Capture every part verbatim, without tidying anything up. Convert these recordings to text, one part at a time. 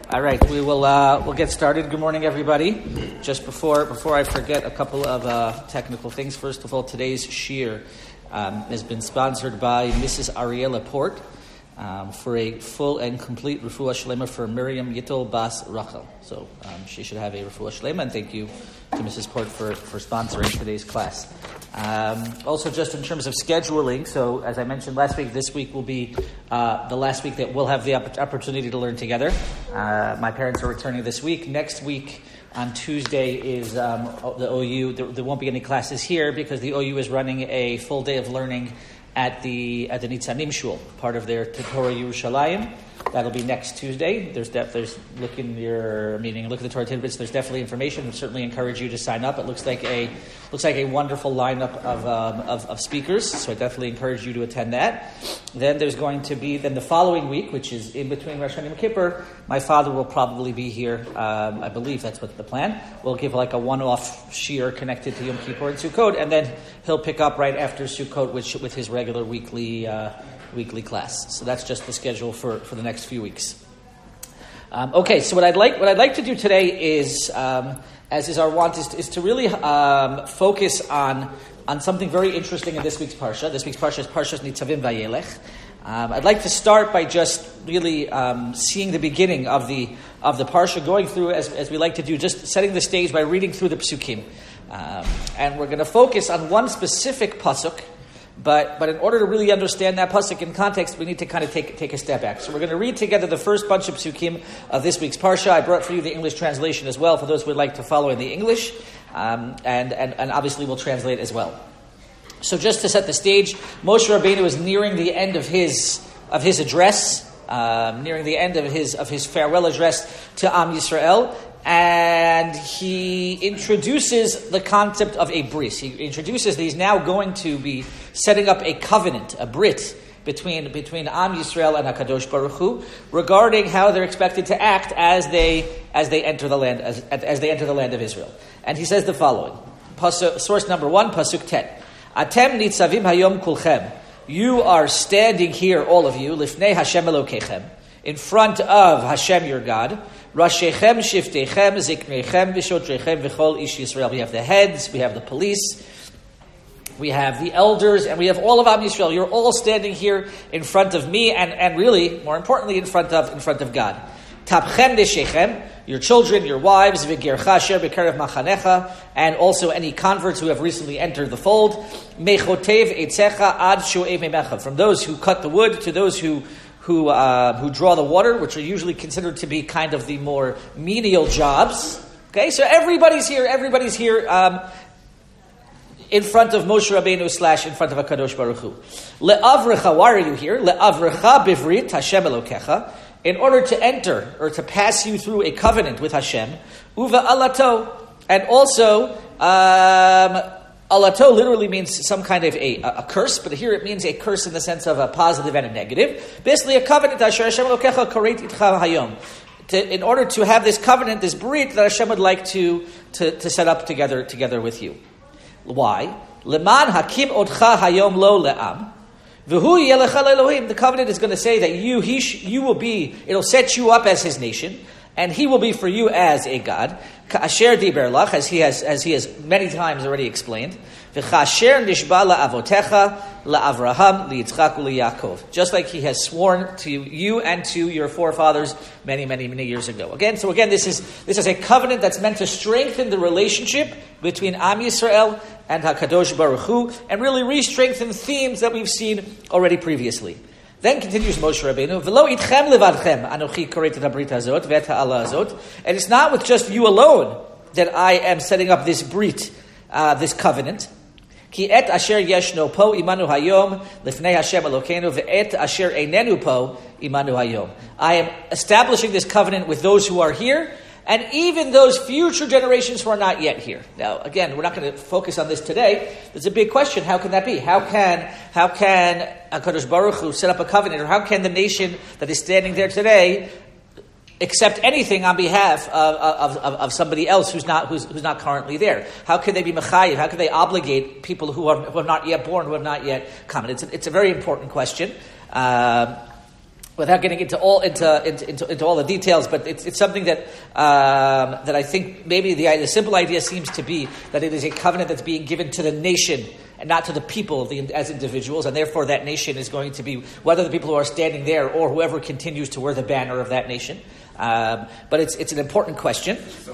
All right, we will uh, we'll get started. Good morning, everybody. Just before before I forget, a couple of uh, technical things. First of all, today's shiur um, has been sponsored by Missus Ariella Port um, for a full and complete refuah shlema for Miriam Yitol Bas Rachel. So um, she should have a refuah shlema, and thank you to Missus Port for, for sponsoring today's class. Um, also, just in terms of scheduling, so as I mentioned last week, this week will be uh, the last week that we'll have the opp- opportunity to learn together. Uh, my parents are returning this week. Next week on Tuesday is um, the O U. There, there won't be any classes here because the O U is running a full day of learning at the at the Nitzanim Shul, part of their Torah Yerushalayim. That'll be next Tuesday. There's def- there's look in your meeting, look at the Torah tidbits. There's definitely information. We certainly encourage you to sign up. It looks like a looks like a wonderful lineup of um, of, of speakers. So I definitely encourage you to attend that. Then there's going to be then the following week, which is in between Rosh Hashanah and Yom Kippur. My father will probably be here. Um, I believe that's what the plan. We'll give like a one-off shiur connected to Yom Kippur and Sukkot, and then he'll pick up right after Sukkot with with his regular weekly. Uh, weekly class. So that's just the schedule for, for the next few weeks. Um, okay, so what I'd like what I'd like to do today is, um, as is our want, is, is to really um, focus on on something very interesting in this week's parsha. This week's parsha is Parshas Nitzavim Vayelech. Um, I'd like to start by just really um, seeing the beginning of the of the parsha, going through as as we like to do, just setting the stage by reading through the psukim, um, and we're going to focus on one specific pasuk. But but in order to really understand that pasuk in context, we need to kind of take take a step back. So we're going to read together the first bunch of psukim of this week's parsha. I brought for you the English translation as well, for those who would like to follow in the English, um, and, and and obviously we'll translate as well. So just to set the stage, Moshe Rabbeinu is nearing the end of his of his address, um, nearing the end of his of his farewell address to Am Yisrael. And he introduces the concept of a bris. He introduces that he's now going to be setting up a covenant, a brit, between between Am Yisrael and HaKadosh Baruch Hu, regarding how they're expected to act as they as they enter the land as, as they enter the land of Israel. And he says the following: Pasuk, source number one, pasuk ten. Atem nitzavim hayom kulchem. You are standing here, all of you, lifnei Hashem Elokechem, in front of Hashem your God. Rashechem, Shiftechem, Ziknechem, Vishotrechem, V'chol Ish Yisrael. We have the heads, we have the police, we have the elders, and we have all of Am Yisrael. You're all standing here in front of me, and, and really, more importantly, in front of in front of God. Tapchem Deshechem, your children, your wives, V'gercha Asher B'kerev Machanecha, and also any converts who have recently entered the fold. Mechotev Eitzecha Ad Shoev Memecha. From those who cut the wood to those who who uh, who draw the water, which are usually considered to be kind of the more menial jobs. Okay, so everybody's here, everybody's here um, in front of Moshe Rabbeinu slash in front of HaKadosh Baruch Hu. Le'avrecha, why are you here? Le'avrecha bivrit Hashem Elokecha, in order to enter, or to pass you through a covenant with Hashem, uva alato, and also, um, alato literally means some kind of a, a curse, but here it means a curse in the sense of a positive and a negative. Basically, a covenant. In order to have this covenant, this brit that Hashem would like to, to, to set up together together with you. Why? Leman hakim otcha hayom lo le'am. The covenant is going to say that you he sh, you will be. It'll set you up as His nation, and He will be for you as a God. Ka'asher diber lach, as he has as he has many times already explained. V'chasher nishba la'avotecha la'avraham liyitzchak u'liYaakov, just like He has sworn to you and to your forefathers many, many, many years ago. Again, so again, this is this is a covenant that's meant to strengthen the relationship between Am Yisrael and HaKadosh Baruch Hu, and really re-strengthen themes that we've seen already previously. Then continues Moshe Rabbeinu, V'lo itchem levadchem anochi koret et habrit hazot ve'et ha'ala hazot. And it's not with just you alone that I am setting up this brit, uh, this covenant. Ki et asher yeshno po imanu hayom lifnei Hashem Elokeinu ve'et asher einenu po imanu hayom. I am establishing this covenant with those who are here, and even those future generations who are not yet here. Now, again, we're not going to focus on this today. There's a big question. How can that be? How can how can HaKadosh Baruch Hu set up a covenant, or how can the nation that is standing there today accept anything on behalf of, of, of, of somebody else who's not who's, who's not currently there? How can they be mechayiv? How can they obligate people who are, who are not yet born, who have not yet come? It's a, it's a very important question. Uh, without getting into all into into, into, into all the details, but it's, it's something that um, that I think maybe the, the simple idea seems to be that it is a covenant that's being given to the nation and not to the people the, as individuals, and therefore that nation is going to be, whether the people who are standing there or whoever continues to wear the banner of that nation. Um, but it's it's an important question.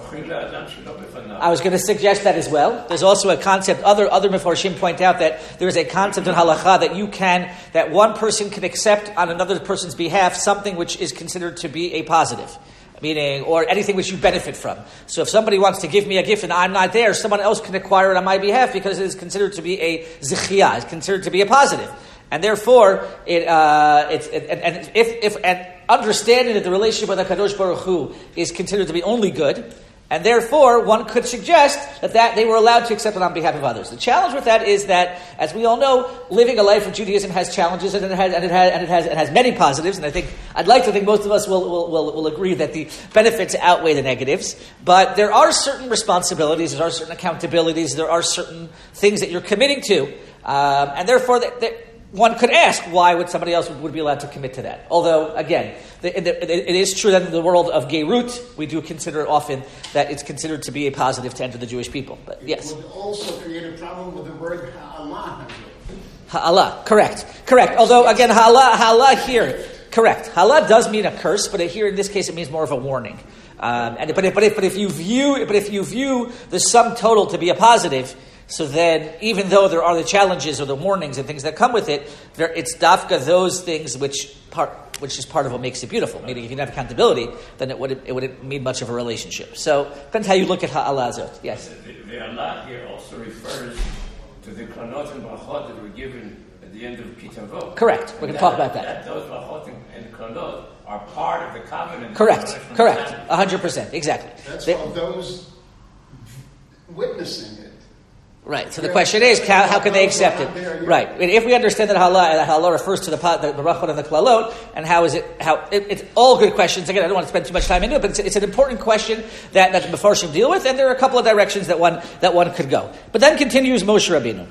I was going to suggest that as well. There's also a concept, other other Mefarshim point out that there is a concept in halakha that you can, that one person can accept on another person's behalf something which is considered to be a positive. Meaning, or anything which you benefit from. So if somebody wants to give me a gift and I'm not there, someone else can acquire it on my behalf because it is considered to be a zichiyah, it's considered to be a positive. And therefore, it, uh, it's, it, and, and if, if, and understanding that the relationship with HaKadosh Baruch Hu is considered to be only good, and therefore one could suggest that, that they were allowed to accept it on behalf of others. The challenge with that is that, as we all know, living a life of Judaism has challenges, and it has, and it has, and it has, it has many positives. And I think I'd like to think most of us will, will, will, will agree that the benefits outweigh the negatives. But there are certain responsibilities, there are certain accountabilities, there are certain things that you're committing to, um, and therefore that. that one could ask, why would somebody else would be allowed to commit to that? Although, again, the, the, it is true that in the world of Geirut, we do consider often that it's considered to be a positive to enter the Jewish people. But yes. It would also create a problem with the word ha'ala. Ha'ala, correct. Correct. Although, again, ha'ala, ha'ala here, correct. Ha'ala does mean a curse, but here in this case it means more of a warning. Um, and but if, but if but if you view but if you view the sum total to be a positive, so then, even though there are the challenges or the warnings and things that come with it, there, it's dafka those things which part, which is part of what makes it beautiful. Meaning, if you don't have accountability, then it wouldn't, it wouldn't mean much of a relationship. So, depends how you look at ha'ala zot. Yes. The, the Allah here also refers to the klanot and brachot that were given at the end of Kitavot. Correct. We're going to talk about that. that those brachot and klanot are part of the covenant. Correct. Correct. A hundred percent. Exactly. That's they, all those witnessing it. Right. So the question is, how, how can they accept it? Right. And if we understand that halal, that halal refers to the the, the brachot and the klalot, and how is it? How it, it's all good questions. Again, I don't want to spend too much time into it, but it's, it's an important question that that the Mefarshim deal with, and there are a couple of directions that one that one could go. But then continues Moshe Rabbeinu.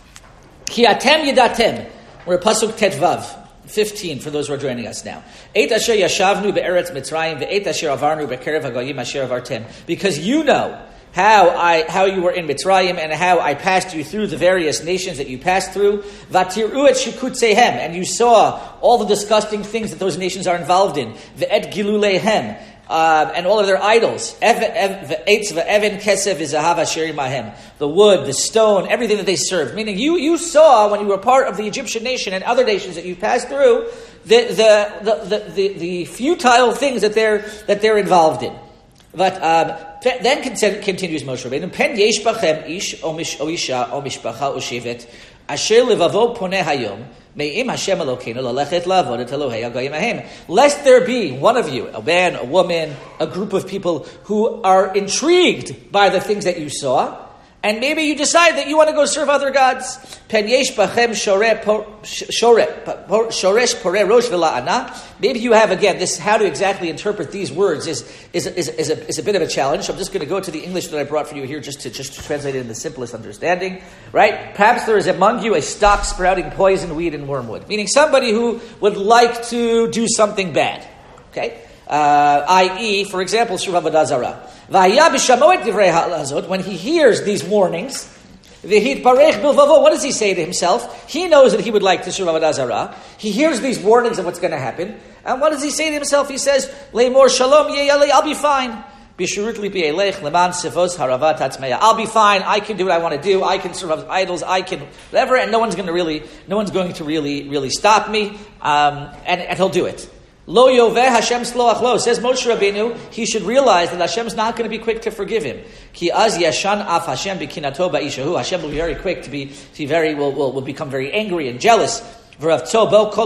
Ki atem yidatem. We're at pasuk tetvav. fifteen for those who are joining us now. Eight asher yashavnu be'eretz Mitzrayim ve'eight asher avarnu be'kerev hagoyim asher avartem. Because you know how I how you were in Mitzrayim and how I passed you through the various nations that you passed through. Vatiru et shikutzehem, and you saw all the disgusting things that those nations are involved in. Ve'et giluleihem, uh, and all of their idols. Ve'etz ve'even kesev v'zahav asher imahem, the wood, the stone, everything that they served. Meaning you you saw when you were part of the Egyptian nation and other nations that you passed through the the the the, the, the futile things that they're that they're involved in. But um, then continues Moshe Rabbeinu, Pen yesh bachem ish o mish o isha o mishpacha o shevet asher levavo poneh hayom me'im Hashem Elokeinu lalechet lavod et Elohei hagoyim ahem. Lest there be one of you, a man, a woman, a group of people who are intrigued by the things that you saw, and maybe you decide that you want to go serve other gods. Pen yesh bachem shoresh poreh rosh v'la'ana. Maybe you have, again, this, how to exactly interpret these words is is is, is, a, is a bit of a challenge. So I'm just going to go to the English that I brought for you here just to just to translate it in the simplest understanding. Right? Perhaps there is among you a stock sprouting poison, weed, and wormwood. Meaning somebody who would like to do something bad. Okay? Uh, that is, for example, Shur Avodah Zarah. When he hears these warnings, what does he say to himself? He knows that he would like to serve Avodah Zarah. He hears these warnings of what's going to happen. And what does he say to himself? He says, Le'mor shalom ye'yalei, I'll be fine. I'll be fine. I can do what I want to do. I can serve idols. I can whatever, and no one's going to really, no one's going to really, really stop me. Um, and, and he'll do it. Lo yoveh Hashem sloach lo, says Moshe Rabbeinu, he should realize that Hashem's not going to be quick to forgive him. Ki az yashan af Hashem b'kinato ba'ishahu. Hashem will be very quick to be, to be very, will, will, will become very angry and jealous. Hashem will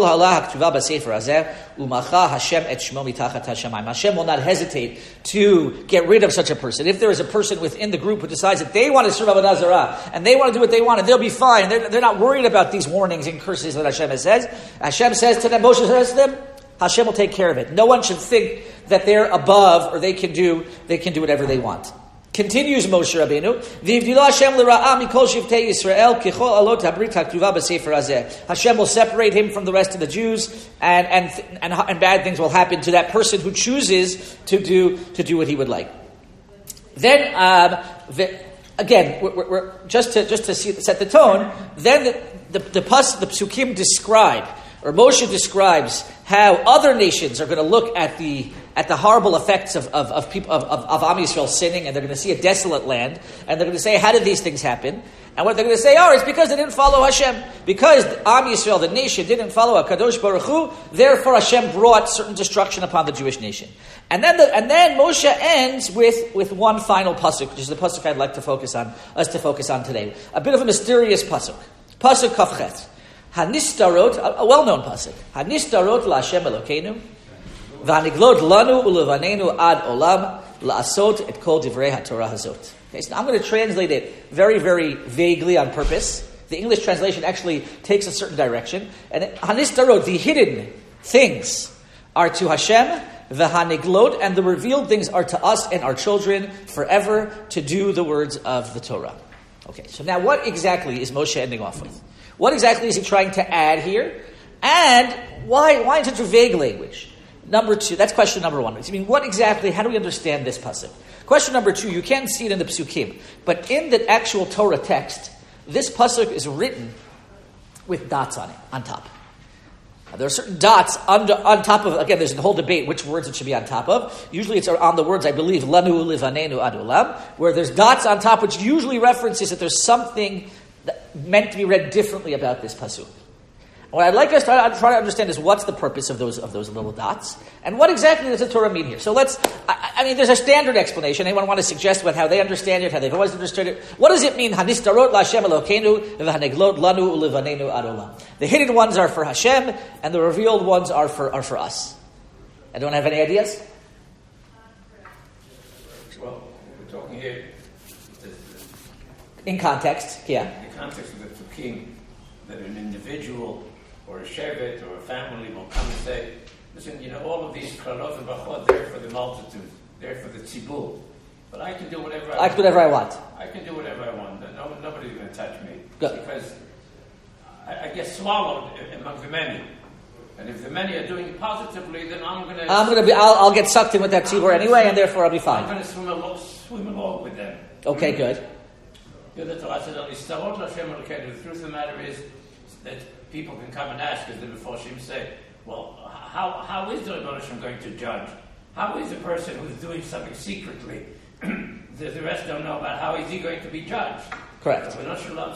not hesitate to get rid of such a person. If there is a person within the group who decides that they want to serve Avodah Zarah and they want to do what they want and they'll be fine, they're, they're not worried about these warnings and curses that Hashem says. Hashem says to them, Moshe says to them, Hashem will take care of it. No one should think that they're above or they can do they can do whatever they want. Continues Moshe Rabbeinu, V'ivdilo Hashem l'ra'ah mikol shivtei Yisrael kichol alot habrit haktuva b'sefer hazeh. Hashem will separate him from the rest of the Jews, and and and, and bad things will happen to that person who chooses to do to do what he would like. Then, um, the, again, we're, we're, we're, just to just to see, set the tone. Then the the the, pas, the psukim describe, or Moshe describes how other nations are going to look at the at the horrible effects of of, of people of, of, of Am Yisrael sinning, and they're going to see a desolate land, and they're going to say, how did these things happen? And what they're going to say, oh, it's because they didn't follow Hashem. Because Am Yisrael, the nation, didn't follow HaKadosh Baruch Hu, therefore Hashem brought certain destruction upon the Jewish nation. And then the, and then Moshe ends with, with one final pasuk, which is the pasuk I'd like to focus on, us to focus on today. A bit of a mysterious pasuk. Pasuk Kafchet. Hanistarot, a, a well-known pasuk. Hanistarot la'Hashem Elokeinu, v'haniglot lanu ulevanenu ad olam, la'asot et kol divrei haTorah hazot. Okay, so I'm going to translate it very, very vaguely on purpose. The English translation actually takes a certain direction. And Hanistarot, the hidden things, are to Hashem, the Haniglot, and the revealed things are to us and our children forever to do the words of the Torah. Okay, so now what exactly is Moshe ending off with? What exactly is he trying to add here? And why, why in such a vague language? Number two, that's question number one. I mean, what exactly, how do we understand this pasuk? Question number two, you can't see it in the psukim, but in the actual Torah text, this pasuk is written with dots on it, on top. Now, there are certain dots under, on top of, again, there's a whole debate which words it should be on top of. Usually it's on the words, I believe, lanu livanenu ad olam, where there's dots on top, which usually references that there's something that meant to be read differently about this pasuk. What I'd like us to try, try to understand is what's the purpose of those of those little dots, and what exactly does the Torah mean here. So let's, I, I mean, there's a standard explanation. Anyone want to suggest about how they understand it, how they've always understood it? What does it mean? Hanistarot la'Hashem Elokeinu v'haneglot lanu ulevanenu ad olam. The hidden ones are for Hashem, and the revealed ones are for are for us. I don't have any ideas. Well, we're talking here in context, yeah. In the context of the Psukim, that an individual or a shevet or a family will come and say, listen, you know, all of these klanot and brachot, they're for the multitude, they're for the tzibur. But I can do whatever I, I want. can do whatever I want. I can do whatever I want. No, nobody's going to touch me. Good. Because I, I get swallowed among the many. And if the many are doing positively, then I'm going to... I'm going to be, I'll, I'll get sucked in with that tzibur anyway, and therefore I'll be fine. I'm going to swim along, swim along with them. Okay, good. The other Torah said, the truth of the matter is that people can come and ask, as the Meforshim say, well, how how is the Rebbeinu Shem going to judge? How is a person who's doing something secretly, the, the rest don't know about, how is he going to be judged? Correct. So Rebbeinu Shem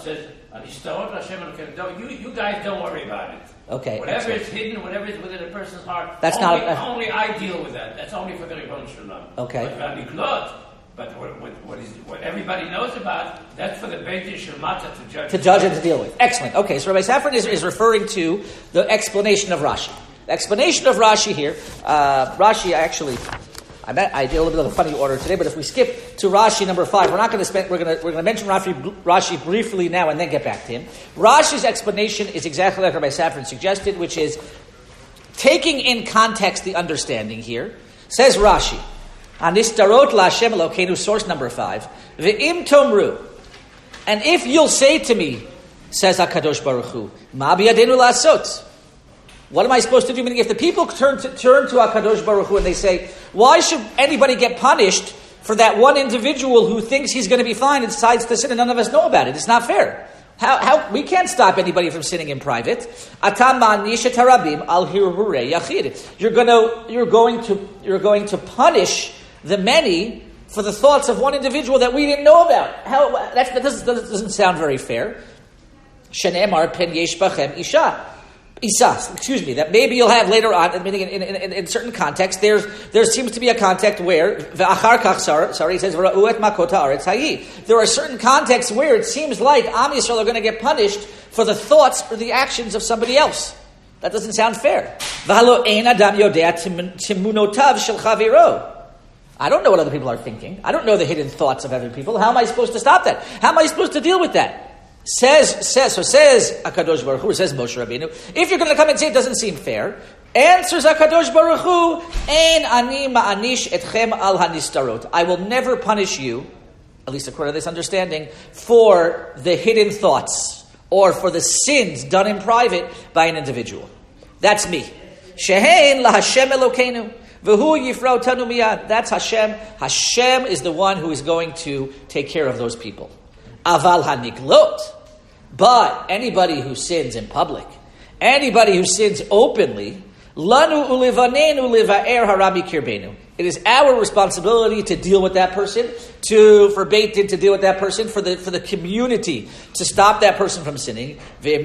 says, you, you guys don't worry about it. Okay. Whatever is hidden, whatever is within a person's heart, that's only, not, uh, only I deal with that. That's only for the Rebbeinu Shem. Okay. But But what, what, what, is, what everybody knows about, that's for the Beit Din Shel Matzah to judge. To judge and to deal with. Excellent. Okay, so Rabbi Safran is, is referring to the explanation of Rashi. The explanation of Rashi here, uh, Rashi actually, I, bet, I did a little bit of a funny order today, but if we skip to Rashi number five, we're not going to spend, we're going to, we're going to mention Rashi, Rashi briefly now and then get back to him. Rashi's explanation is exactly like Rabbi Safran suggested, which is taking in context the understanding here. Says Rashi, Hanistarot la'Hashem Elokeinu, source number five. Ve'im tomru, and if you'll say to me, says HaKadosh Baruch Hu, ma biyadenu la'asot. What am I supposed to do? Meaning, if the people turn to, turn to HaKadosh Baruch Hu and they say, why should anybody get punished for that one individual who thinks he's going to be fine and decides to sin and none of us know about it? It's not fair. How, how, we can't stop anybody from sinning in private. Atam ma'anish et harabim al hirburei yachid. You're going to, you're going to, you're going to punish the many for the thoughts of one individual that we didn't know about. How that doesn't, that doesn't sound very fair. Shenemar pen yesh bachem isha. Isa, excuse me, that maybe you'll have later on, in, in, in, in certain contexts, there's, there seems to be a context where, sorry, he says, there are certain contexts where it seems like Am Yisrael are going to get punished for the thoughts or the actions of somebody else. That doesn't sound fair. I don't know what other people are thinking. I don't know the hidden thoughts of other people. How am I supposed to stop that? How am I supposed to deal with that? Says, says, so says HaKadosh Baruch Hu, says Moshe Rabbeinu, if you're going to come and say it doesn't seem fair, answers HaKadosh Baruch Hu, Ein ani ma'anish etchem al hanistarot. I will never punish you at least according to this understanding, for the hidden thoughts or for the sins done in private by an individual. That's me. Shehein la Hashem Elokeinu. V'hu yifrau tanu miyad. That's Hashem. Hashem is the one who is going to take care of those people. Aval haniglot. But anybody who sins in public, anybody who sins openly, lanu ulivanenu liva'er harami kirbenu. It is our responsibility to deal with that person, to for Beit Din to deal with that person, for the for the community to stop that person from sinning. And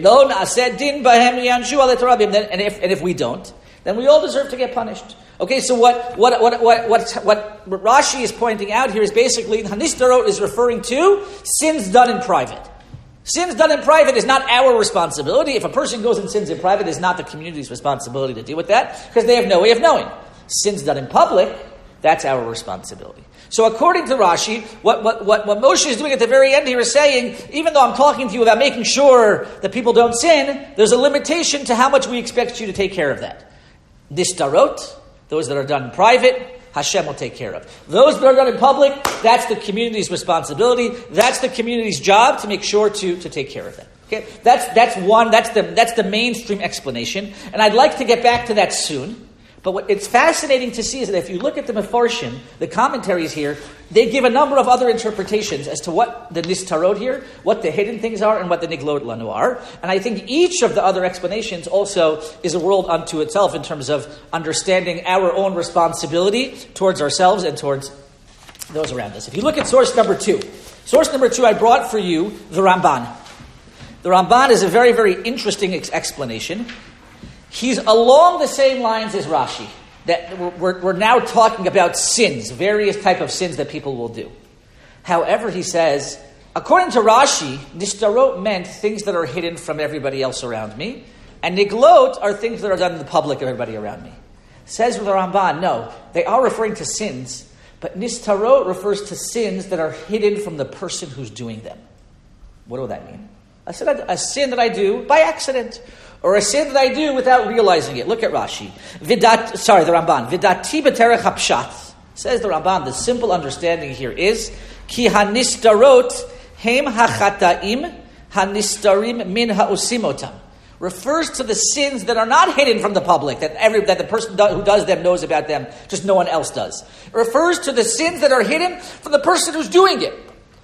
if and if we don't, then we all deserve to get punished. Okay, so what what what what what, what Rashi is pointing out here is basically Hanistarot is referring to sins done in private. Sins done in private is not our responsibility. If a person goes and sins in private, it's not the community's responsibility to deal with that because they have no way of knowing. Sins done in public, that's our responsibility. So according to Rashi, what, what, what, what Moshe is doing at the very end here is saying, even though I'm talking to you about making sure that people don't sin, there's a limitation to how much we expect you to take care of that. Nistarot, those that are done in private, Hashem will take care of. Those that are done in public, that's the community's responsibility. That's the community's job to make sure to, to take care of that. Okay, that's that's one. That's the that's the mainstream explanation, and I'd like to get back to that soon. But what it's fascinating to see is that if you look at the Mefarshim, the commentaries here, they give a number of other interpretations as to what the Nistarot here, what the hidden things are, and what the Niglot Lanu are. And I think each of the other explanations also is a world unto itself in terms of understanding our own responsibility towards ourselves and towards those around us. If you look at source number two, source number two, I brought for you the Ramban. The Ramban is a very, very interesting ex- explanation. He's along the same lines as Rashi. That we're, we're now talking about sins, various type of sins that people will do. However, he says, according to Rashi, Nistarot meant things that are hidden from everybody else around me, and Niglot are things that are done in the public of everybody around me. Says the Ramban, no, they are referring to sins, but Nistarot refers to sins that are hidden from the person who's doing them. What will that mean? A sin, a sin that I do by accident, or a sin that I do without realizing it. Look at Rashi. Vidat, sorry, the Ramban. Vidati b'terech hapshat. Says the Ramban, the simple understanding here is, Ki hanistarot hem hachataim hanistarim min ha'osimotam. Refers to the sins that are not hidden from the public, that every that the person do, who does them knows about them, just no one else does. It refers to the sins that are hidden from the person who's doing it.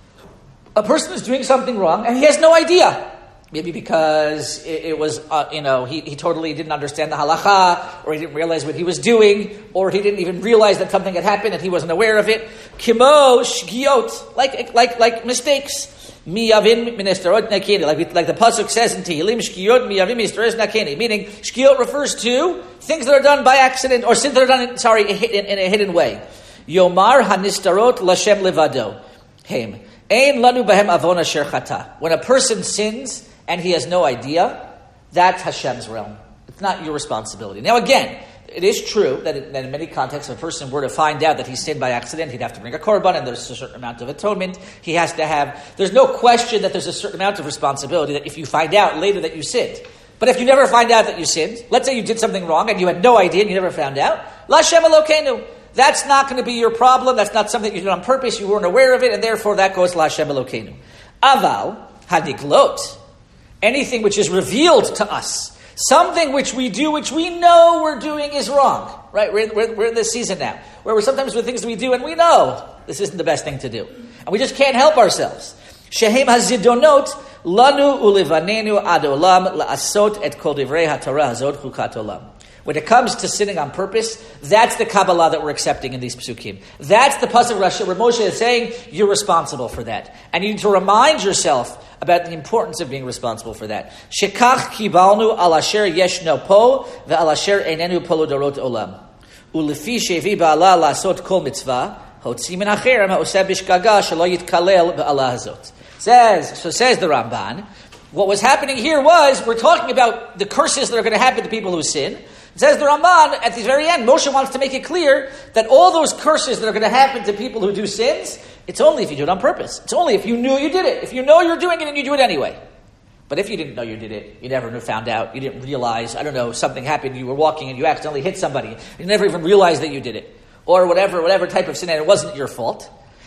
A person is doing something wrong and he has no idea. Maybe because it, it was, uh, you know, he, he totally didn't understand the halacha, or he didn't realize what he was doing, or he didn't even realize that something had happened and he wasn't aware of it. Kimo shgiot, like like like mistakes. Miyavin minesterot nakeni, like like the pasuk says in Tehillim, shgiot miyavin minesterot nakeni. Meaning, shgiot refers to things that are done by accident or sins that are done, in, sorry, in, in a hidden way. Yomar hanistarot lashem levado. Hem. Ein lanu bahem avon asher chata. When a person sins and he has no idea, that's Hashem's realm. It's not your responsibility. Now again, it is true that, it, that in many contexts, if a person were to find out that he sinned by accident, he'd have to bring a korban, and there's a certain amount of atonement. He has to have, there's no question that there's a certain amount of responsibility that if you find out later that you sinned. But if you never find out that you sinned, let's say you did something wrong and you had no idea and you never found out, Lashem Elokeinu. That's not going to be your problem. That's not something you did on purpose. You weren't aware of it, and therefore that goes Lashem Elokeinu. Aval hadiglot. Anything which is revealed to us, something which we do, which we know we're doing is wrong, right? We're, we're, we're in this season now, where we're sometimes with things we do and we know this isn't the best thing to do. And we just can't help ourselves. Shehem hazidonot lanu ulivanenu ad olam la'asot et kol divrei haTorah hazot chukat olam. When it comes to sinning on purpose, that's the Kabbalah that we're accepting in these psukim. That's the pasuk Rashi where Moshe is saying you're responsible for that, and you need to remind yourself about the importance of being responsible for that. Shekach kibalnu al asher yeshno po ve'al asher einenu polo darot olam ulefi shevi ba'ala la'asot kol mitzvah hotzi min acherem ha'oseh bishgaga shelo yitkalel ba'ala hazot. Says so says the Ramban. What was happening here was we're talking about the curses that are going to happen to people who sin. It says the Ramban, at the very end, Moshe wants to make it clear that all those curses that are going to happen to people who do sins, it's only if you do it on purpose. It's only if you knew you did it. If you know you're doing it and you do it anyway. But if you didn't know you did it, you never found out, you didn't realize, I don't know, something happened, you were walking and you accidentally hit somebody, you never even realized that you did it. Or whatever, whatever type of sin, and it wasn't your fault.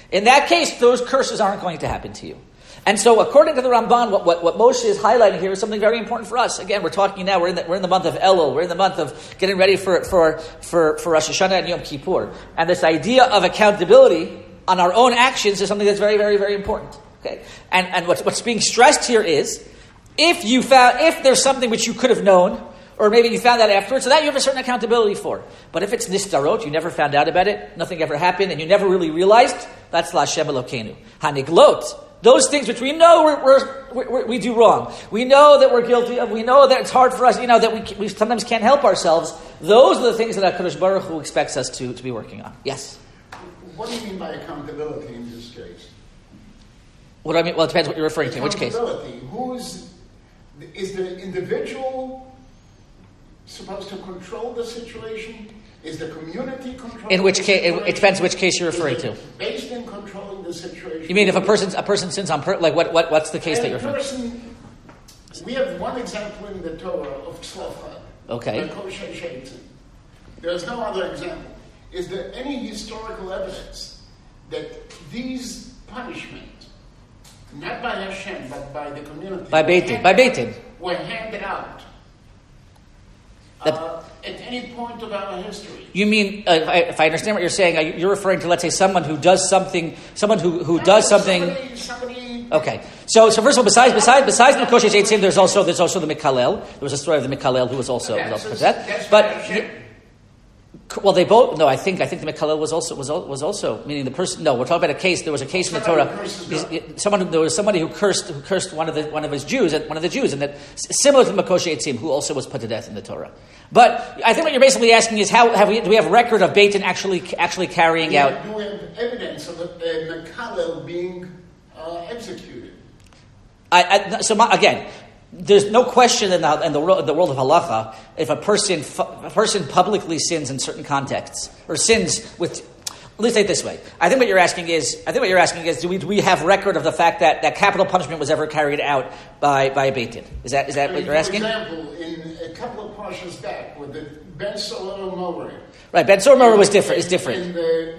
In that case, those curses aren't going to happen to you. And so, according to the Ramban, what, what, what Moshe is highlighting here is something very important for us. Again, we're talking now, we're in the, we're in the month of Elul, we're in the month of getting ready for, for, for, for Rosh Hashanah and Yom Kippur. And this idea of accountability on our own actions is something that's very, very, very important. Okay? And, and what's, what's being stressed here is, if you found, if there's something which you could have known, or maybe you found out afterwards, so that you have a certain accountability for. But if it's nistarot, you never found out about it, nothing ever happened, and you never really realized, that's la Hashem Elokeinu. Haniglot, those things which we know we're, we're, we're, we do wrong, we know that we're guilty of, we know that it's hard for us, you know, that we, we sometimes can't help ourselves, those are the things that HaKadosh Baruch Hu expects us to, to be working on. Yes? What do you mean by accountability in this case? What do I mean? Well, it depends what you're referring to. In which case? Accountability. Who's, is the individual supposed to control the situation? Is the community controlling? In which case, it, it depends which case you're referring to. Based in controlling the situation. You mean if a person a person sins on per, like what, what what's the case and that you're referring to? We have one example in the Torah of tzlocha. Okay. There's no other example. Is there any historical evidence that these punishments, not by Hashem but by the community, by Beit Din, by Beit Din, were handed out? Uh, at any point of our history. You mean, uh, if, I, if I understand what you're saying, uh, you're referring to, let's say, someone who does something, someone who, who no, does something. Somebody, somebody, okay, so so first of all, besides besides besides the Mekoshes Eitzim, there's also there's also the Mikalel. There was a story of the Mikalel who was also yeah, was also so that. But well, they both. No, I think I think the Mikalel was also was was also meaning the person. No, we're talking about a case. There was a case in the Torah. Someone who, there was somebody who cursed who cursed one of the one of his Jews, one of the Jews, and that similar to the Mekoshes Eitzim, who also was put to death in the Torah. But I think what you're basically asking is how have we do we have record of Beit Din actually actually carrying do out? Do we have evidence of a, a Mikalel being uh, executed? I, I, so my, again, there's no question in the, in the, in the world of halacha if a person a person publicly sins in certain contexts or sins with. Let's say it this way. I think what you're asking is I think what you're asking is do we do we have record of the fact that, that capital punishment was ever carried out by by a Beit Din? Is that is that I mean, what you're asking? For example, in a couple of portions back, with the Ben Solomon Mori. Right, Ben Solomon was different. Is different. In the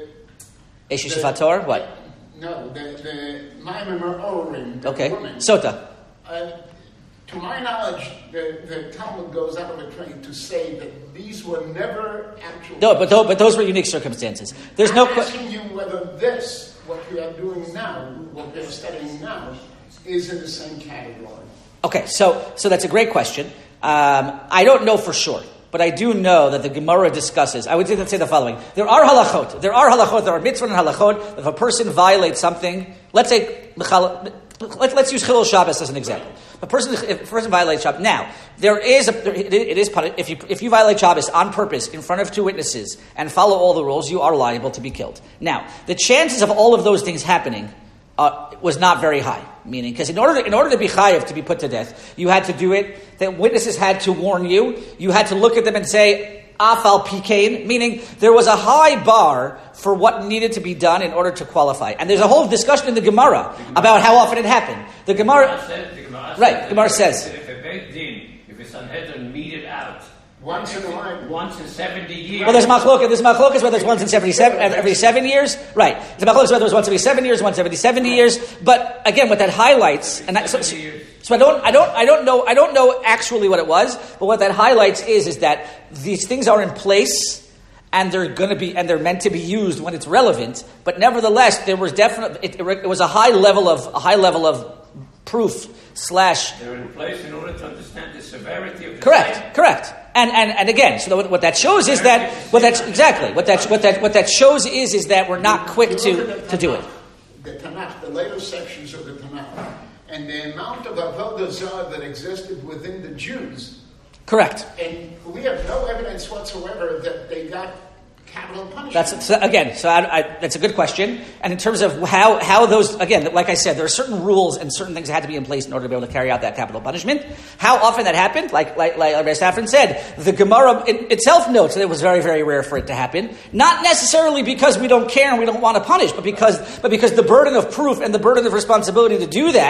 the Eish Shifator, what? No, the the Maimon Orim. Okay, woman. Sota. Uh, To my knowledge, the, the Talmud goes out of a train to say that these were never actual. No, but those, but those were unique circumstances. There's I'm no asking qu- you whether this, what we are doing now, what we're studying now, is in the same category. Okay, so so that's a great question. Um, I don't know for sure, but I do know that the Gemara discusses. I would say the following: there are halachot, there are halachot, there are mitzvot and halachot. If a person violates something, let's say. Let's, let's use Chilul Shabbos as an example. A person, if a person violates Shabbos, now there is a, it, it is if you if you violate Shabbos on purpose in front of two witnesses and follow all the rules, you are liable to be killed. Now, the chances of all of those things happening uh, was not very high. Meaning, because in order to, in order to be chayav, to be put to death, you had to do it. That witnesses had to warn you. You had to look at them and say. Afal pikein, meaning there was a high bar for what needed to be done in order to qualify. And there's a whole discussion in the Gemara, the Gemara about how often it happened. The Gemara, said, the Gemara right, the Gemara says, if a Beit Din, if a Sanhedrin meted out once in a while, once in seventy years. Well, there's machlokas. There's machlokas whether it's once in seventy-seven, every seven years, right? There's machlokas whether it's once every seven years, once every seventy years. But again, what that highlights, and that, so, so, so I don't, I don't, I don't know, I don't know actually what it was. But what that highlights is, is that these things are in place. And they're going to be, and they're meant to be used when it's relevant. But nevertheless, there was definitely it, it was a high level of a high level of proof slash. They're in place in order to understand the severity of the correct, sin. correct. And and and again, so what, what that shows is that what that's exactly what that what that what that shows is is that we're not quick to to do it. The Tanakh, the later sections of the Tanakh, and the amount of avodah zarah that existed within the Jews. Correct. And we have no evidence whatsoever that they got capital punishment. That's so again. So I, I, that's a good question. And in terms of how how those again, like I said, there are certain rules and certain things that had to be in place in order to be able to carry out that capital punishment. How often that happened? Like like like Rabbi Safran said, the Gemara it, itself notes that it was very very rare for it to happen. Not necessarily because we don't care and we don't want to punish, but because but because the burden of proof and the burden of responsibility to do that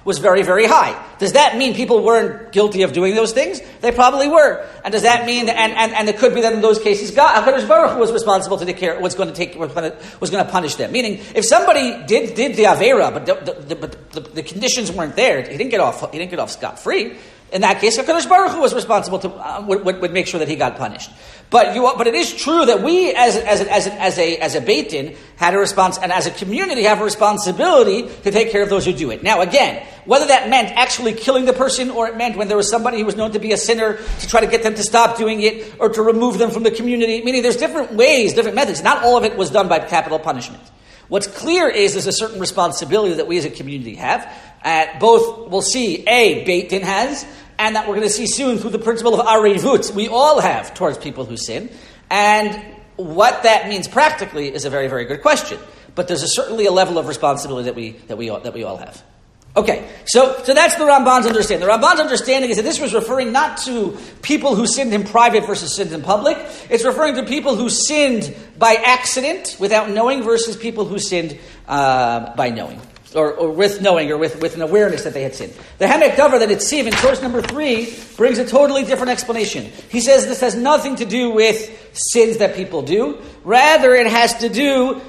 was very, very high. Does that mean people weren't guilty of doing those things? They probably were. And does that mean that, and, and, and it could be that in those cases, God, HaKadosh Baruch Hu was responsible to take care, was going to take, was going to, was going to punish them. Meaning, if somebody did, did the Avera, but the, the, the, but the, the conditions weren't there, he didn't get off, he didn't get off scot-free. In that case, HaKadosh Baruch Hu was responsible to, uh, would, would, would make sure that he got punished. But you, but it is true that we, as as as as a as a Beit Din, had a response, and as a community, have a responsibility to take care of those who do it. Now, again, whether that meant actually killing the person, or it meant when there was somebody who was known to be a sinner, to try to get them to stop doing it, or to remove them from the community. Meaning, there's different ways, different methods. Not all of it was done by capital punishment. What's clear is there's a certain responsibility that we as a community have. Uh, both, we'll see, A, Beit Din has, and that we're going to see soon through the principle of arevut, we all have towards people who sin. And what that means practically is a very, very good question. But there's a, certainly a level of responsibility that we that we all, that we all have. Okay, so so that's the Ramban's understanding. The Ramban's understanding is that this was referring not to people who sinned in private versus sinned in public. It's referring to people who sinned by accident without knowing versus people who sinned uh, by knowing. Or, or with knowing, or with, with an awareness that they had sinned. The Hamek Davar that it's Siv in source number three brings a totally different explanation. He says this has nothing to do with sins that people do. Rather, it has to do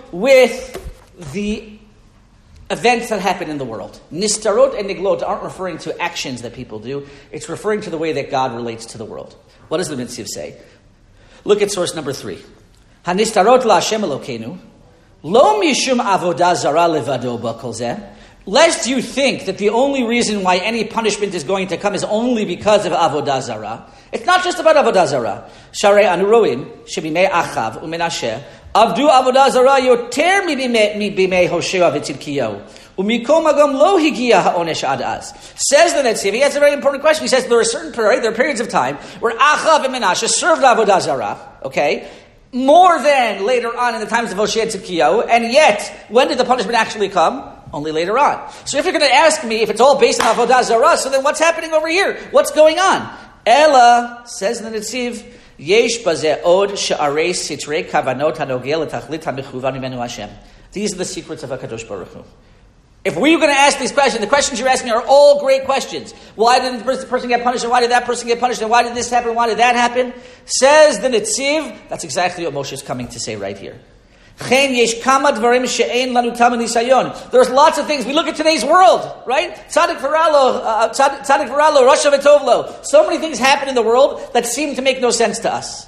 with the events that happen in the world. Nistarot and Niglot aren't referring to actions that people do. It's referring to the way that God relates to the world. What does the Mitzvah say? Look at source number three. Hanistarot la Hashem Elokeinu. Lo mishum avodah zara levado b'kol zeh. Lest you think that the only reason why any punishment is going to come is only because of avodah zara. It's not just about avodah zara. Sharei anu roim shebimei Achav umenashe avdu avodah zara yoter mibimei Hoshea v'tzidkiyahu umikom agam lo higia ha'onesh ad az. Says the Netziv, he has a very important question. He says there are certain right, there are periods of time where Achav and Menashe served avodah zara. Okay. More than later on in the times of Hoshea and Tzidkiyahu, and yet, when did the punishment actually come? Only later on. So if you're going to ask me if it's all based on Avodah Zarah, so then what's happening over here? What's going on? Ella, says the Netziv, Yesh bazeh od she'arei sitrei kavanot hanogel letachlit hamichuvan mimenu Hashem. These are the secrets of HaKadosh Baruch Hu. If we were going to ask these questions, the questions you're asking are all great questions. Why did this person get punished, and why did that person get punished, and why did this happen, and why did that happen? Says the Netziv, that's exactly what Moshe is coming to say right here. There's lots of things. We look at today's world, right? Tzadik v'ralo, uh, Tzadik v'ralo, Rasha v'tovlo. So many things happen in the world that seem to make no sense to us.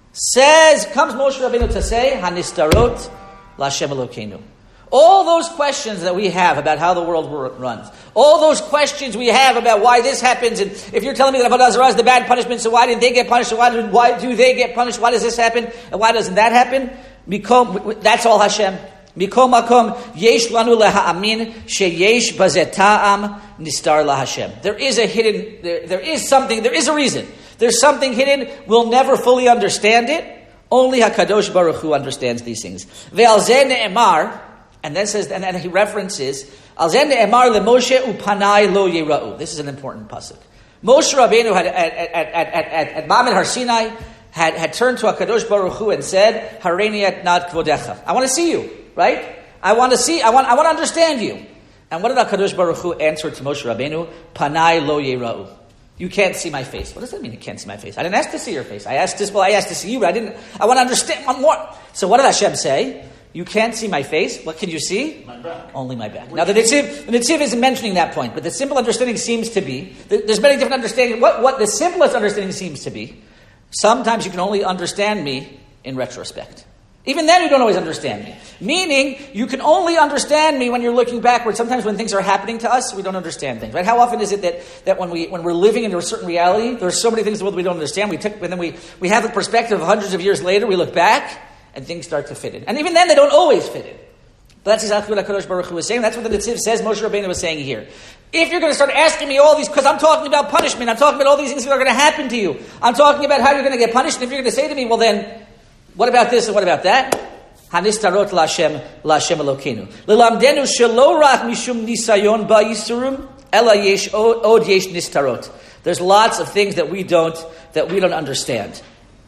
Says, comes Moshe Rabbeinu to say, Hanistarot l'Hashem Elokeinu. All those questions that we have about how the world runs, all those questions we have about why this happens, and if you're telling me that Avodah Zarah is the bad punishment, so why didn't they get punished? So why, did, why do they get punished? Why does this happen? And why doesn't that happen? Mikom, that's all Hashem. Mikom makom yesh lanu leha'amin sheyesh bazeh ta'am nistar laHashem. There is a hidden, there, there is something, there is a reason. There's something hidden. We'll never fully understand it. Only HaKadosh Baruch Hu understands these things. Ve'al zeh ne'emar. And then says, and then he references, Al zeh ne'emar leMoshe upanai lo yera'u. This is an important pasuk. Moshe Rabbeinu had at at at at, at, at Ma'amad Har Sinai had, had turned to HaKadosh Baruch Hu and said, Hareini et nat kvodecha. I want to see you, right? I want to see. I want. I want to understand you. And what did HaKadosh Baruch Hu answer to Moshe Rabbeinu? Panai lo yera'u. You can't see my face. What does that mean? You can't see my face. I didn't ask to see your face. I asked this. Well, I asked to see you, but I didn't. I want to understand one more. So what did Hashem say? You can't see my face. What can you see? My back. Only my back. Now, the Netziv, the Netziv isn't mentioning that point, but the simple understanding seems to be, there's many different understandings. What, what the simplest understanding seems to be, sometimes you can only understand me in retrospect. Even then, you don't always understand me. Meaning, you can only understand me when you're looking backward. Sometimes when things are happening to us, we don't understand things. Right? How often is it that, that when, we, when we're living into a certain reality, there are so many things in the world we don't understand, we took, and then we, we have the perspective of hundreds of years later, we look back, and things start to fit in. And even then, they don't always fit in. But that's exactly what HaKadosh Baruch Hu was saying. That's what the Netziv says Moshe Rabbeinu was saying here. If you're going to start asking me all these, because I'm talking about punishment, I'm talking about all these things that are going to happen to you, I'm talking about how you're going to get punished, and if you're going to say to me, well then, what about this and what about that? Hanistarot la'Hashem, la'Hashem Elokeinu. L'lamdenu shelo rak mishum nisayon ba'yisurum, ela yesh od yesh nistarot. There's lots of things that we don't, that we don't understand.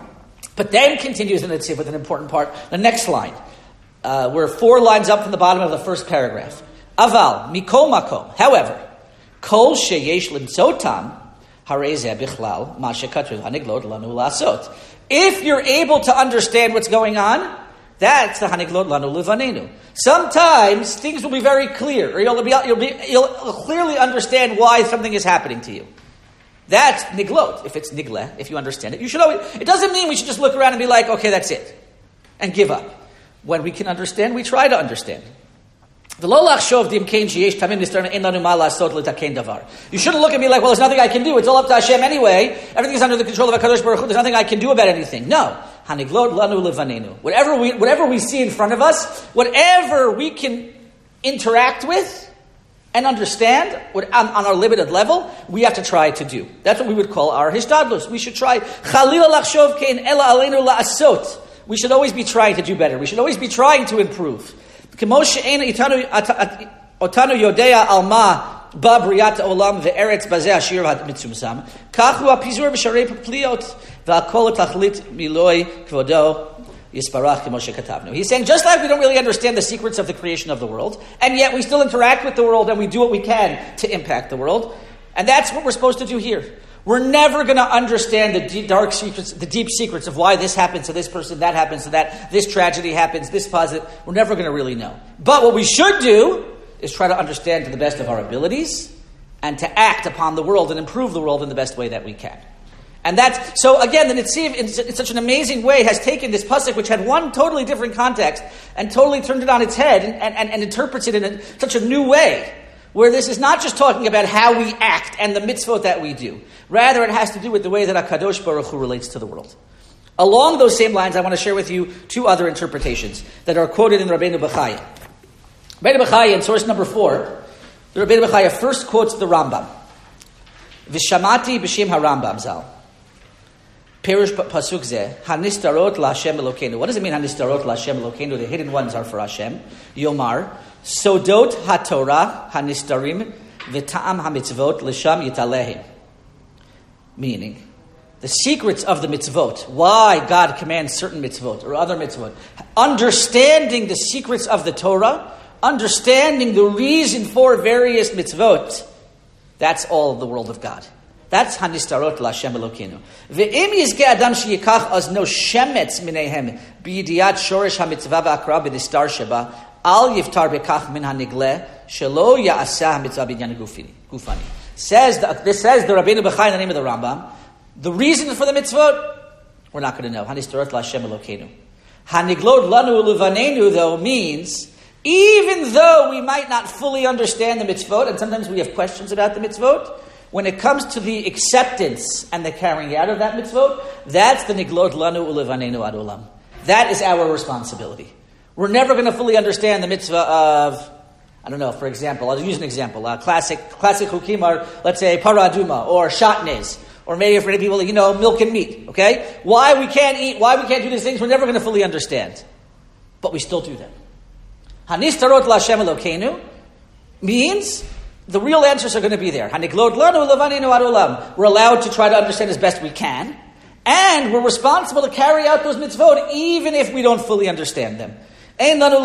But then continues the Netziv with an important part. The next line. Uh, we're four lines up from the bottom of the first paragraph. Aval, mikol makom. However, Kol sheyesh limtzotam harei zeh bichlal ma shekatuv haniglot lanu lasot. If you're able to understand what's going on, that's the haniglot lanu levanenu. Sometimes things will be very clear, or you'll be you'll be you'll clearly understand why something is happening to you. That's niglot. If it's nigle, if you understand it, you should always. It doesn't mean we should just look around and be like, okay, that's it, and give up. When we can understand, we try to understand. You shouldn't look at me like, well, there's nothing I can do. It's all up to Hashem anyway. Everything's under the control of HaKadosh Baruch Hu. There's nothing I can do about anything. No. Whatever we, whatever we see in front of us, whatever we can interact with and understand on, on our limited level, we have to try to do. That's what we would call our hishtadlus. We should try. We should always be trying to do better. We should always be trying to improve. Otanu yodea alma ba briat olam ve'eretz bazeh ashir mitzumsam. Kachu apizur b'sharei pliot v'akol tachlit miloi kvodo yisparach k'moshe katavnu. He's saying just like we don't really understand the secrets of the creation of the world, and yet we still interact with the world and we do what we can to impact the world, and that's what we're supposed to do here. We're never going to understand the deep, dark secrets, the deep secrets of why this happens to this person, that happens to that, this tragedy happens, this positive. We're never going to really know. But what we should do is try to understand to the best of our abilities and to act upon the world and improve the world in the best way that we can. And that's, so again, the Netziv, in, in such an amazing way, has taken this pasuk, which had one totally different context, and totally turned it on its head and, and, and interprets it in a, such a new way. Where this is not just talking about how we act and the mitzvot that we do. Rather, it has to do with the way that HaKadosh Baruch Hu relates to the world. Along those same lines, I want to share with you two other interpretations that are quoted in Rabbeinu Bechaya. Rabbeinu Bechaya, in source number four, the Rabbeinu Bechaya first quotes the Rambam. Vishamati b'shem HaRambam zal. Perush pasuk zeh, hanistarot laHashem Elokeinu. What does it mean, hanistarot laHashem Elokeinu? The hidden ones are for Hashem. Yomar, sodot haTorah hanistarim v'ta'am hamitzvot l'sham yitalehim. Meaning, the secrets of the mitzvot, why God commands certain mitzvot or other mitzvot, understanding the secrets of the Torah, understanding the reason for various mitzvot, that's all the world of God. That's hanistarot laHashem Elokeinu. Ve'im yizke adam sheyikach az no shemetz minehem b'yidiyat shoresh hamitzvah v'akra b'nistar sheba al yiftar bekach min hanigleh shelo ya'aseh hamitzvah b'inyan gufani. Says the, this says the Rabbeinu Bechai in the name of the Rambam. The reason for the mitzvot we're not going to know. Hanistarot laHashem Elokeinu. Haniglod lanu levanenu though means even though we might not fully understand the mitzvot, and sometimes we have questions about the mitzvot. When it comes to the acceptance and the carrying out of that mitzvot, that's the niglot lanu ulevanenu ad olam. That is our responsibility. We're never going to fully understand the mitzvah of, I don't know, for example, I'll use an example. Uh, classic classic hukim are, let's say, paraduma or shatnez, or maybe for many people, you know, milk and meat, okay? Why we can't eat, why we can't do these things, we're never going to fully understand. But we still do them. Hanistarot laHashem Elokeinu means the real answers are going to be there. Haniglod lanu levanenu ad olam. We're allowed to try to understand as best we can, and we're responsible to carry out those mitzvot even if we don't fully understand them. And then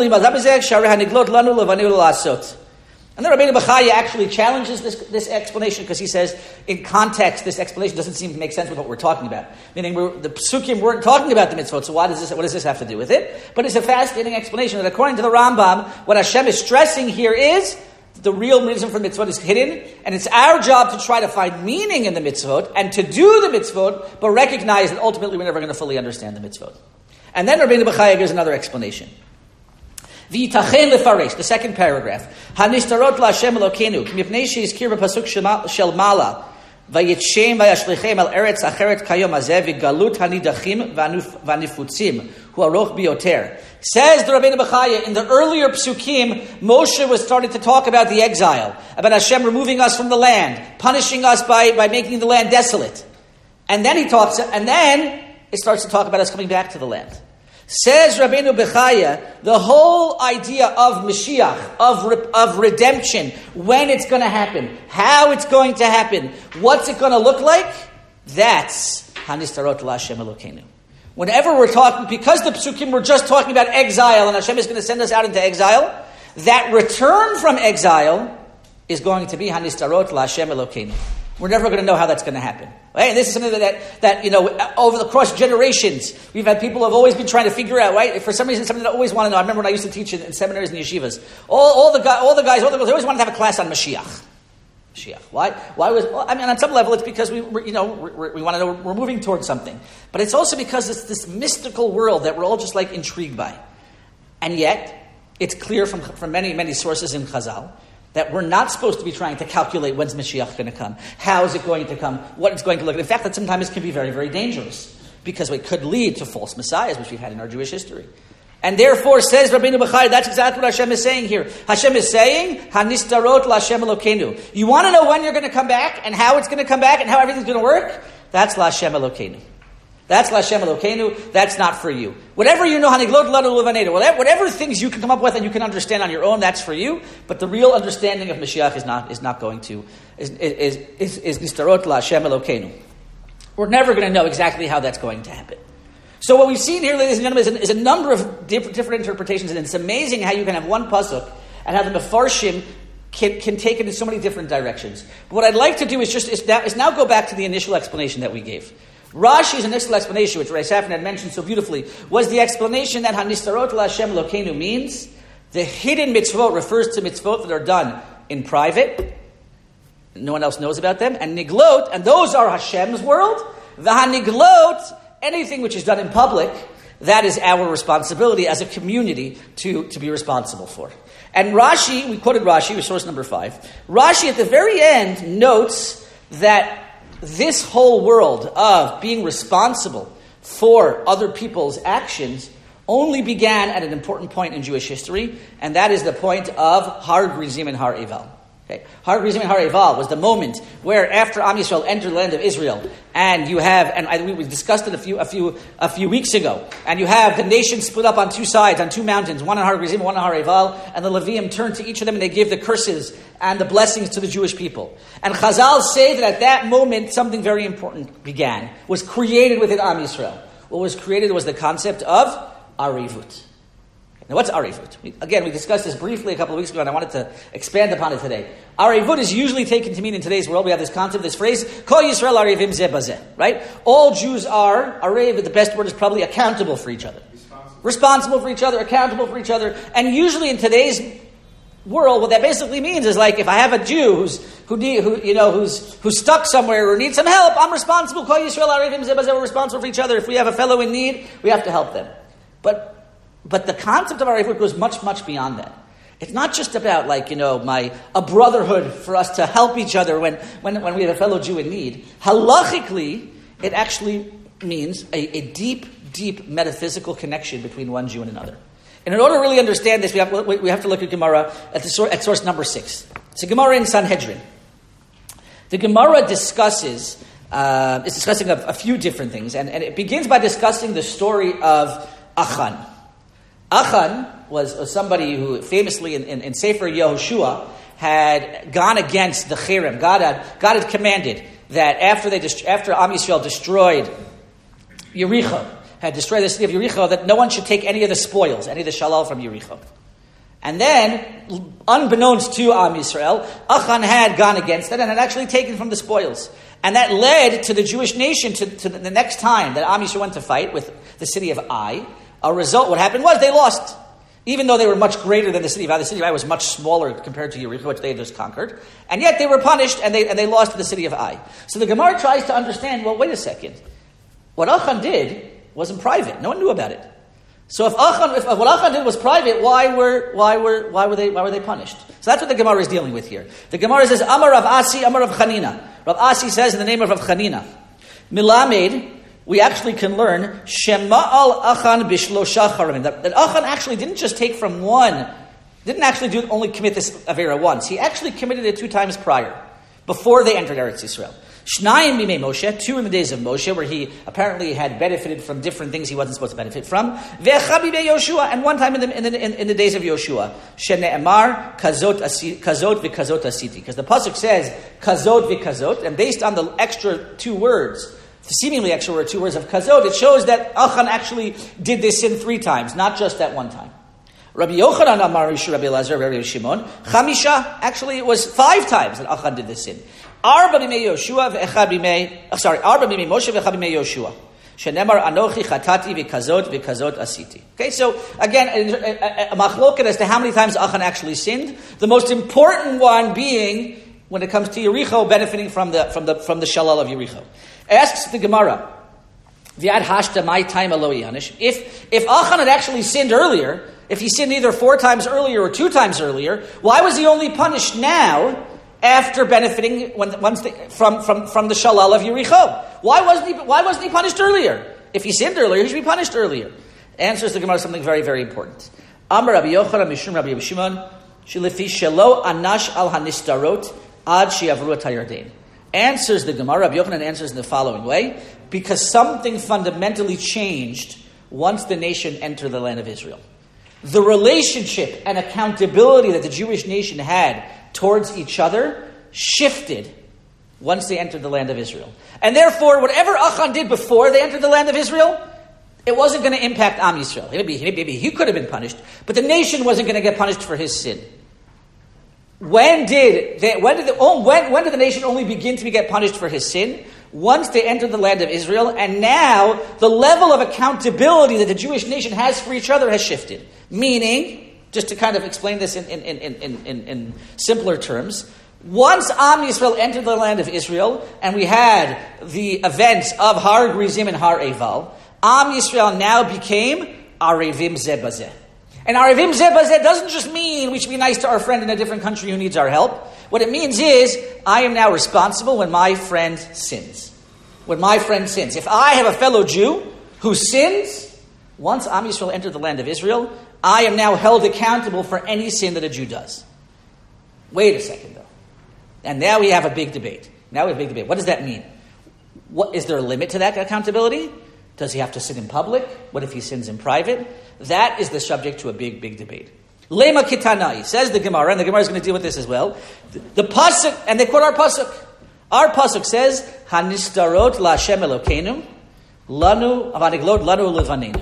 Rabbeinu Bechaya actually challenges this, this explanation because he says, in context, this explanation doesn't seem to make sense with what we're talking about. Meaning, we're, the psukim weren't talking about the mitzvot, so why does this, what does this have to do with it? But it's a fascinating explanation that according to the Rambam, what Hashem is stressing here is the real reason for the mitzvot is hidden, and it's our job to try to find meaning in the mitzvot and to do the mitzvot, but recognize that ultimately we're never going to fully understand the mitzvot. And then Rabbeinu Bechaya gives another explanation. V'yitachen lefaresh, the second paragraph. Hanistarot laHashem Elokeinu, mipnei sheizkir b'pasuk shel mala, vayitshem vayashlichem al eretz acheret kayom hazeh v'galut hanidachim v'anifutzim hu aroch bioter. Says the Rabbeinu Bechaya, in the earlier psukim, Moshe was starting to talk about the exile, about Hashem removing us from the land, punishing us by, by making the land desolate. And then he talks, and then it starts to talk about us coming back to the land. Says Rabbeinu Bechaya, the whole idea of Mashiach, of, of redemption, when it's going to happen, how it's going to happen, what's it going to look like, that's Hanistarot laHashem Elokeinu. Whenever we're talking, because the psukim were just talking about exile and Hashem is going to send us out into exile, that return from exile is going to be Hanistarot LaHashem Elokeinu. We're never going to know how that's going to happen. Right? And this is something that, that, that, you know, over the course of generations, we've had people who have always been trying to figure out, right? For some reason, something that I always want to know. I remember when I used to teach in, in seminaries and yeshivas. All, all, the guy, all the guys, all the girls, they always wanted to have a class on Mashiach. Mashiach. Why? Why was? Well, I mean, on some level, it's because we, we're, you know, we're, we want to know we're moving towards something. But it's also because it's this mystical world that we're all just like intrigued by. And yet, it's clear from, from many, many sources in Chazal that we're not supposed to be trying to calculate when's Mashiach going to come, how is it going to come, what it's going to look like. In fact, that sometimes can be very, very dangerous because it could lead to false messiahs, which we've had in our Jewish history. And therefore, says Rabbeinu Bechai, that's exactly what Hashem is saying here. Hashem is saying, Hanistarot LaHashem Elokeinu. You want to know when you're going to come back and how it's going to come back and how everything's going to work? That's LaHashem Elokeinu. That's LaHashem Elokeinu. That's not for you. Whatever you know, Haniglot Lanu Levanedu, whatever, whatever things you can come up with and you can understand on your own, that's for you. But the real understanding of Mashiach is not is not going to is is is, is Nistarot LaHashem Elokeinu. We're never going to know exactly how that's going to happen. So what we've seen here, ladies and gentlemen, is a, is a number of different, different interpretations, and it's amazing how you can have one pasuk and how the Mefarshim can, can take it in so many different directions. But what I'd like to do is just is now, is now go back to the initial explanation that we gave. Rashi's initial explanation, which Ray Safran had mentioned so beautifully, was the explanation that Hanistarot LaHashem Elokeinu means the hidden mitzvot refers to mitzvot that are done in private. No one else knows about them. And niglot, and those are Hashem's world. The haniglot, anything which is done in public, that is our responsibility as a community to, to be responsible for. And Rashi, we quoted Rashi, was source number five. Rashi at the very end notes that this whole world of being responsible for other people's actions only began at an important point in Jewish history, and that is the point of Har Grizim and Har Eval. Okay. Har Grizim and Har Eval was the moment where, after Am Yisrael entered the land of Israel, and you have, and I, we discussed it a few, a few, a few weeks ago, and you have the nation split up on two sides, on two mountains, one on Har Grizim, one on Har Eval, and the Levium turned to each of them and they gave the curses and the blessings to the Jewish people. And Chazal say that at that moment something very important began, was created within Am Yisrael. What was created was the concept of Arivut. Now, what's Arivut? We, again, we discussed this briefly a couple of weeks ago, and I wanted to expand upon it today. Arivut is usually taken to mean in today's world, we have this concept, this phrase, Kol Yisrael Arivim Zeh Bazeh, right? All Jews are, Ariv, the best word is probably accountable for each other. Responsible. Responsible for each other, accountable for each other. And usually in today's world, what that basically means is like, if I have a Jew who's who need, who you know who's who's stuck somewhere or needs some help, I'm responsible. Kol Yisrael Arivim Zeh Bazeh, we're responsible for each other. If we have a fellow in need, we have to help them. But But the concept of Arivut goes much, much beyond that. It's not just about, like, you know, my a brotherhood for us to help each other when, when, when we have a fellow Jew in need. Halachically, it actually means a, a deep, deep metaphysical connection between one Jew and another. And in order to really understand this, we have, we have to look at Gemara at, the, at source number six. It's a Gemara in Sanhedrin. The Gemara discusses, uh, it's discussing a, a few different things, and, and it begins by discussing the story of Achan. Achan was, was somebody who famously in, in, in Sefer Yehoshua had gone against the Cherem. God had, God had commanded that after they dest- after Am Yisrael destroyed Yericho, had destroyed the city of Yericho, that no one should take any of the spoils, any of the shalal from Yericho. And then, unbeknownst to Am Yisrael, Achan had gone against it and had actually taken from the spoils. And that led to the Jewish nation to, to the next time that Am Yisrael went to fight with the city of Ai. A result, what happened was they lost. Even though they were much greater than the city of Ai, the city of Ai was much smaller compared to Yericho, which they had just conquered. And yet they were punished and they and they lost to the city of Ai. So the Gemara tries to understand, well, wait a second. What Achan did wasn't private. No one knew about it. So if Achan, if what Achan did was private, why were why were why were they why were they punished? So that's what the Gemara is dealing with here. The Gemara says, Amar Rav Asi, Amar Rav Chanina. Rav Asi says in the name of Rav Chanina, Milamed, we actually can learn Shema'al Achan Bishlosha Charamim. That, that Achan actually didn't just take from one, didn't actually do only commit this Avera once. He actually committed it two times prior, before they entered Eretz Yisrael. Shnayim Mimei Moshe, two in the days of Moshe, where he apparently had benefited from different things he wasn't supposed to benefit from. Ve'echad Mimei Yoshua, and one time in the in the, in, in the days of Yoshua. Shene'emar Kazot Kazot V'Kazot Asiti, because the pasuk says Kazot V'Kazot, and based on the extra two words, seemingly extra word, two words of Kazot, it shows that Achan actually did this sin three times, not just that one time. Rabbi Yochanan Amar Rabbi Elazar, Rabbi Shimon, Chamisha. Actually, it was five times that Achan did this sin. Arba b'mei Yoshua ve'echad b'mei. Sorry, Arba b'mei Moshe ve'echad b'mei Yoshua. Shenemar Anochi Chatati v'Kazot v'Kazot Asiti. Okay, so again, a, a, a machloket as to how many times Achan actually sinned. The most important one being when it comes to Yericho, benefiting from the from the from the shalal of Yericho. Asks the Gemara, V'ad hashta my time aloi yanish. If if Achan had actually sinned earlier, if he sinned either four times earlier or two times earlier, why was he only punished now after benefiting when, once the, from, from, from the shalal of Yericho? Why wasn't he Why wasn't he punished earlier? If he sinned earlier, he should be punished earlier. Answers the Gemara something very very important. Amar Rabbi Yochanan Mishum Rabbi Shimon Shelefi Shelo Anash Al Hanistarot Ad She'avru Et HaYarden. Answers the Gemara. Rabbi Yochanan answers in the following way: because something fundamentally changed once the nation entered the land of Israel. The relationship and accountability that the Jewish nation had towards each other shifted once they entered the land of Israel. And therefore, whatever Achan did before they entered the land of Israel, it wasn't going to impact Am Yisrael. Maybe, maybe he could have been punished, but the nation wasn't going to get punished for his sin. When did they, when did the, oh, when, when did the nation only begin to get punished for his sin? Once they entered the land of Israel, and now the level of accountability that the Jewish nation has for each other has shifted. Meaning, just to kind of explain this in, in, in, in, in, in simpler terms, once Am Yisrael entered the land of Israel, and we had the events of Har Grizim and Har Eval, Am Yisrael now became Arevim Zeh Bazeh. And Arevim Zeh Bazeh doesn't just mean we should be nice to our friend in a different country who needs our help. What it means is, I am now responsible when my friend sins. When my friend sins. If I have a fellow Jew who sins, once Am Yisrael entered the land of Israel, I am now held accountable for any sin that a Jew does. Wait a second, though. And now we have a big debate. Now we have a big debate. What does that mean? What, is there a limit to that accountability? Does he have to sin in public? What if he sins in private? That is the subject to a big, big debate. Lema kitanai, says the Gemara, and the Gemara is going to deal with this as well. The, the pasuk, and they quote our pasuk. Our pasuk says, "Hanistarot la Hashem Elokeinu, lanu avaniglot lanu levanenu."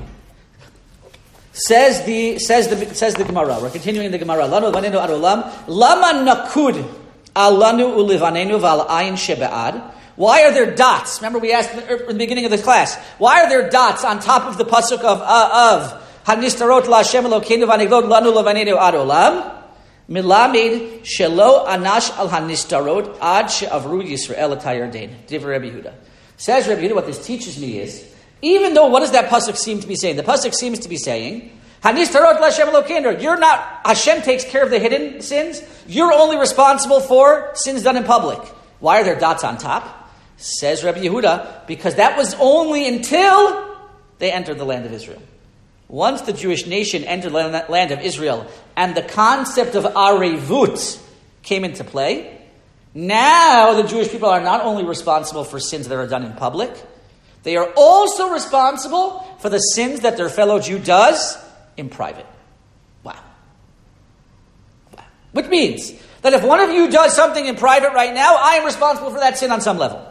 Says the says the says the Gemara. We're continuing the Gemara. Lanu levanenu ad olam. Lama nakud al lanu ulevanenu val ayin shebe'ad. Why are there dots? Remember, we asked in the, in the beginning of the class. Why are there dots on top of the pasuk of uh, of Hanistarot la Hashem Elokeinu vaniglot lanu levanenu ad olam? Milamid shelo anash al hanistarot ad she'avru Yisrael et HaYarden. Divrei Rabbi Yehuda. Says Rabbi Yehuda, what this teaches me is, even though what does that pasuk seem to be saying? The pasuk seems to be saying, Hanistarot la Hashem Elokeinu. You're not, Hashem takes care of the hidden sins. You're only responsible for sins done in public. Why are there dots on top? Says Rabbi Yehuda, because that was only until they entered the land of Israel. Once the Jewish nation entered the land of Israel and the concept of arevut came into play, now the Jewish people are not only responsible for sins that are done in public, they are also responsible for the sins that their fellow Jew does in private. Wow. Wow. Which means that if one of you does something in private right now, I am responsible for that sin on some level.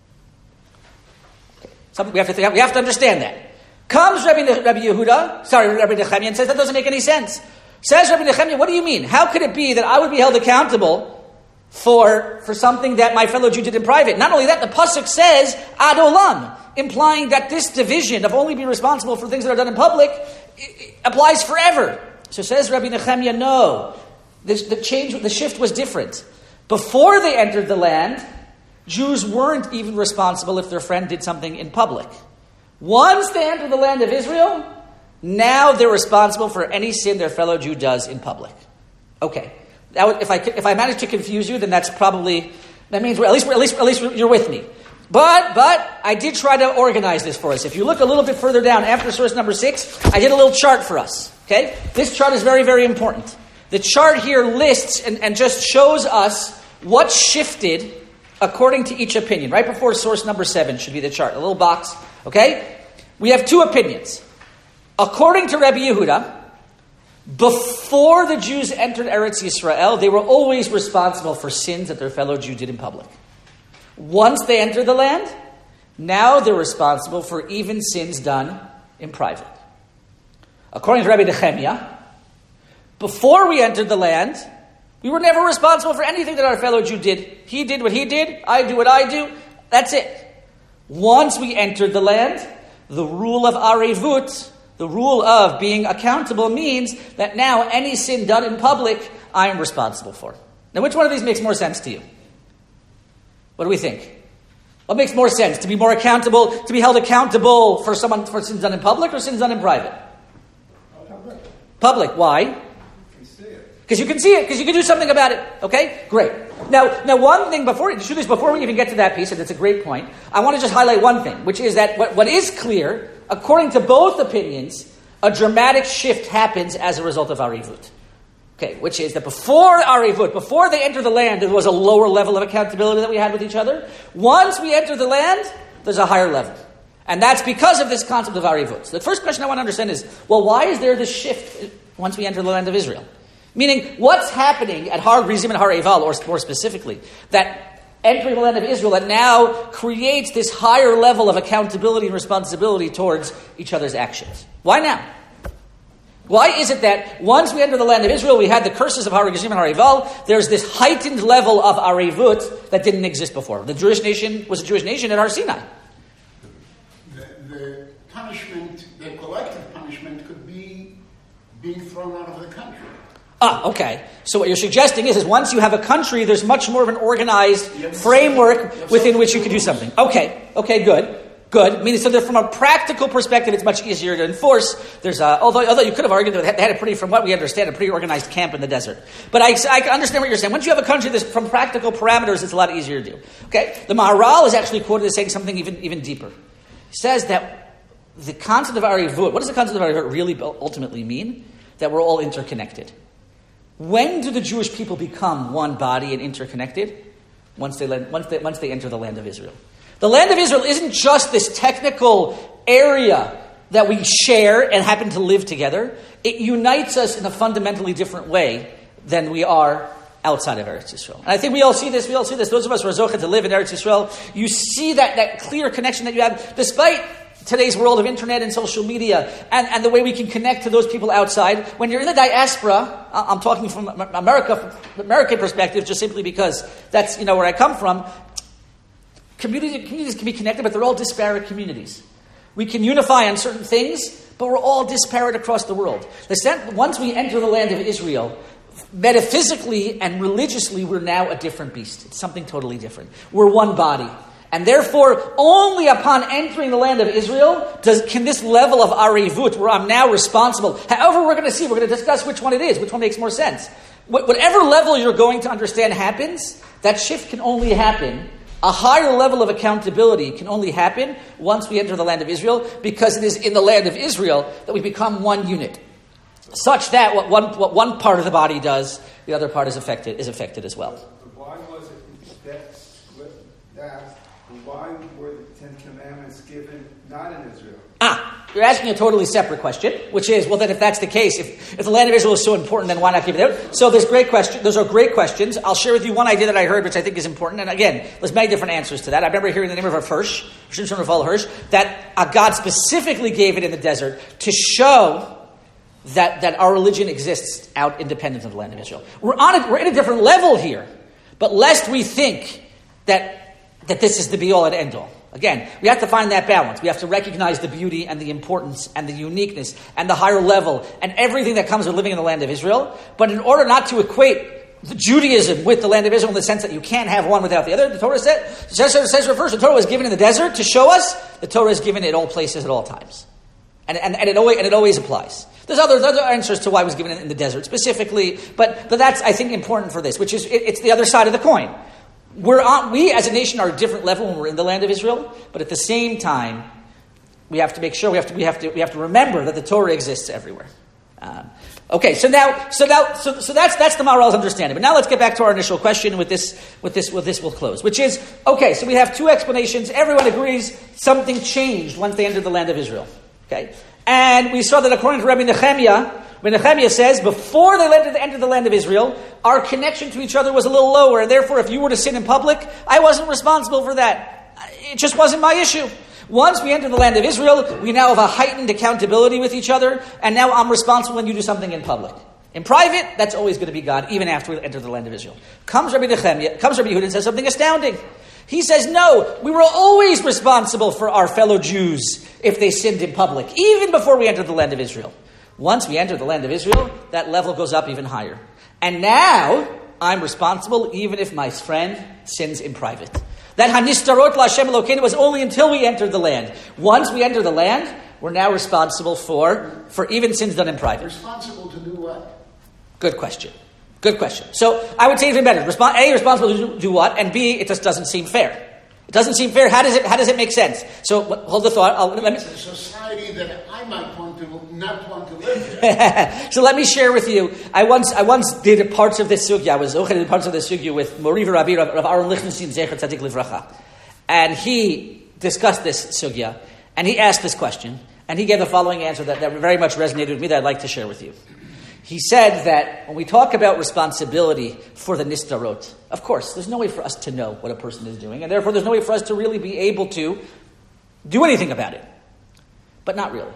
Something we have to think, we have to understand that. Comes Rabbi, Rabbi Yehuda, sorry, Rabbi Nechemiah, and says that doesn't make any sense. Says Rabbi Nechemiah, what do you mean? How could it be that I would be held accountable for, for something that my fellow Jew did in private? Not only that, the pasuk says ad olam, implying that this division of only being responsible for things that are done in public applies forever. So says Rabbi Nechemiah, no, this, the change, the shift was different. Before they entered the land, Jews weren't even responsible if their friend did something in public. Once they enter the land of Israel, now they're responsible for any sin their fellow Jew does in public. Okay, that would, if I if I manage to confuse you, then that's probably that means we're, at least we're, at least at least you're with me. But but I did try to organize this for us. If you look a little bit further down after source number six, I did a little chart for us. Okay, this chart is very very important. The chart here lists and, and just shows us what shifted according to each opinion. Right before source number seven should be the chart, a little box. Okay? We have two opinions. According to Rabbi Yehuda, before the Jews entered Eretz Yisrael, they were always responsible for sins that their fellow Jew did in public. Once they entered the land, now they're responsible for even sins done in private. According to Rabbi Nechemiah, Before we entered the land, we were never responsible for anything that our fellow Jew did. He did what he did, I do what I do, that's it. Once we entered the land, the rule of arevut, the rule of being accountable, means that now any sin done in public, I am responsible for. Now, which one of these makes more sense to you? What do we think? What makes more sense? To be more accountable, to be held accountable for someone for sins done in public or sins done in private? Public. Public. Why? Because you can see it, because you can do something about it. Okay? Great. Now, now one thing before, before we even get to that piece, and it's a great point, I want to just highlight one thing, which is that what, what is clear, according to both opinions, a dramatic shift happens as a result of arevut. Okay, which is that before arevut, before they enter the land, there was a lower level of accountability that we had with each other. Once we enter the land, there's a higher level. And that's because of this concept of arevut. So the first question I want to understand is, well, why is there this shift once we enter the land of Israel? Meaning, what's happening at Har Grizim and Har Eval, or more specifically, that entering the land of Israel that now creates this higher level of accountability and responsibility towards each other's actions? Why now? Why is it that once we enter the land of Israel, we had the curses of Har Grizim and Har Eval, there's this heightened level of arevut that didn't exist before? The Jewish nation was a Jewish nation at Har Sinai. The, the punishment, the collective punishment, could be being thrown out of the country. Ah, okay. So what you're suggesting is, is once you have a country, there's much more of an organized framework within which you can do something. Okay, okay, good, good. Meaning, so that from a practical perspective, it's much easier to enforce. There's, a, although although you could have argued that they had a pretty, from what we understand, a pretty organized camp in the desert. But I, I understand what you're saying. Once you have a country, this from practical parameters, it's a lot easier to do. Okay, the Maharal is actually quoted as saying something even even deeper. He says that the concept of arevut, what does the concept of arevut really ultimately mean? That we're all interconnected. When do the Jewish people become one body and interconnected? Once they, once they, once they enter the land of Israel. The land of Israel isn't just this technical area that we share and happen to live together. It unites us in a fundamentally different way than we are outside of Eretz Yisrael. And I think we all see this, we all see this. Those of us who are zocheh to live in Eretz Yisrael, you see that, that clear connection that you have, despite today's world of internet and social media, and, and the way we can connect to those people outside. When you're in the diaspora, I'm talking from America, from American perspective, just simply because that's, you know, where I come from. Community, communities can be connected, but they're all disparate communities. We can unify on certain things, but we're all disparate across the world. The sense, once we enter the land of Israel, metaphysically and religiously, we're now a different beast. It's something totally different. We're one body. And therefore, only upon entering the land of Israel does can this level of arevut, where I'm now responsible. However, we're going to see, we're going to discuss which one it is, which one makes more sense. Wh- whatever level you're going to understand happens, that shift can only happen. A higher level of accountability can only happen once we enter the land of Israel, because it is in the land of Israel that we become one unit, such that what one what one part of the body does, the other part is affected is affected as well. Why was it that split that? Why were the Ten Commandments given not in Israel? Ah, you're asking a totally separate question, which is, well, then if that's the case, if, if the land of Israel is so important, then why not give it there? So there's great question. Those are great questions. I'll share with you one idea that I heard, which I think is important. And again, there's many different answers to that. I remember hearing the name of Rav Hirsch, Rav Hirsch, that uh, God specifically gave it in the desert to show that, that our religion exists out independent of the land of Israel. We're on a, we're in a different level here, but lest we think that that this is the be-all and end-all. Again, we have to find that balance. We have to recognize the beauty and the importance and the uniqueness and the higher level and everything that comes with living in the land of Israel. But in order not to equate the Judaism with the land of Israel in the sense that you can't have one without the other, the Torah said, says, says first, the Torah was given in the desert to show us. The Torah is given at all places at all times. And, and, and, it, always, and it always applies. There's other, there's other answers to why it was given in the desert specifically, but, but that's, I think, important for this, which is, it, it's the other side of the coin. We're on, we as a nation are at a different level when we're in the land of Israel, but at the same time, we have to make sure we have to we have to we have to remember that the Torah exists everywhere. Um, okay, so now so now so, so that's that's the Maharal's understanding. But now let's get back to our initial question. With this with this with this we'll close, which is okay. So we have two explanations. Everyone agrees something changed once they entered the land of Israel. Okay, and we saw that according to Rabbi Nehemiah. When Nehemiah says, before they entered the land of Israel, our connection to each other was a little lower, and therefore if you were to sin in public, I wasn't responsible for that. It just wasn't my issue. Once we enter the land of Israel, we now have a heightened accountability with each other, and now I'm responsible when you do something in public. In private, that's always going to be God, even after we enter the land of Israel. Comes Rabbi Nechemia, comes Rabbi Yehuda and says something astounding. He says, no, we were always responsible for our fellow Jews if they sinned in public, even before we entered the land of Israel. Once we enter the land of Israel, that level goes up even higher. And now, I'm responsible even if my friend sins in private. That hanistarot la'Hashem Elokeinu was only until we entered the land. Once we enter the land, we're now responsible for, for even sins done in private. Responsible to do what? Good question. Good question. So I would say even better. Respon- A, responsible to do, do what? And B, it just doesn't seem fair. It doesn't seem fair. How does it, how does it make sense? So hold the thought. I'll, let me, it's a society that I might want to not want to live in. So let me share with you. I once I once did parts of this sugya. I was did parts of this sugya with Moriva Rabbi Rav Aaron Lichtenstein Zecher Tzadik Livracha, and he discussed this sugya, and he asked this question, and he gave the following answer that, that very much resonated with me that I'd like to share with you. He said that when we talk about responsibility for the nistarot, of course, there's no way for us to know what a person is doing, and therefore there's no way for us to really be able to do anything about it. But not really.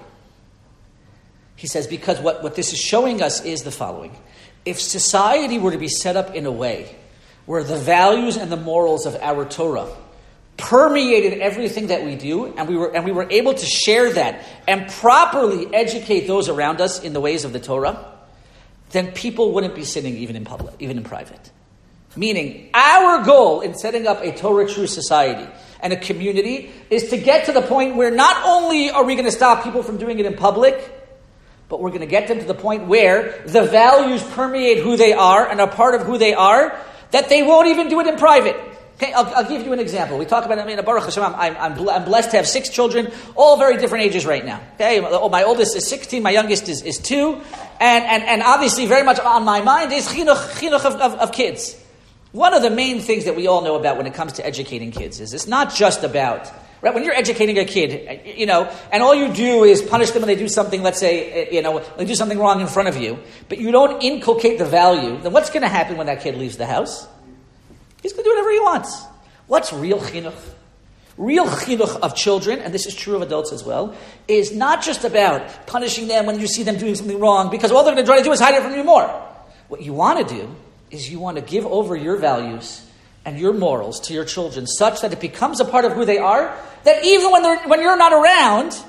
He says, because what, what this is showing us is the following. If society were to be set up in a way where the values and the morals of our Torah permeated everything that we do, and we were and we were able to share that and properly educate those around us in the ways of the Torah, then people wouldn't be sinning even in public, even in private. Meaning, our goal in setting up a Torah true society and a community is to get to the point where not only are we going to stop people from doing it in public, but we're going to get them to the point where the values permeate who they are and are part of who they are, that they won't even do it in private. Okay, I'll, I'll give you an example. We talk about, I mean, Baruch Hashem, I'm, I'm, I'm blessed to have six children, all very different ages right now. Okay, my oldest is sixteen, my youngest is, is two, and, and, and obviously very much on my mind is chinuch, chinuch of, of, of kids. One of the main things that we all know about when it comes to educating kids is it's not just about, right, when you're educating a kid, you know, and all you do is punish them when they do something, let's say, you know, they do something wrong in front of you, but you don't inculcate the value, then what's going to happen when that kid leaves the house? He's going to do whatever he wants. What's real chinuch? Real chinuch of children, and this is true of adults as well, is not just about punishing them when you see them doing something wrong, because all they're going to try to do is hide it from you more. What you want to do is you want to give over your values and your morals to your children such that it becomes a part of who they are, that even when they're when you're not around,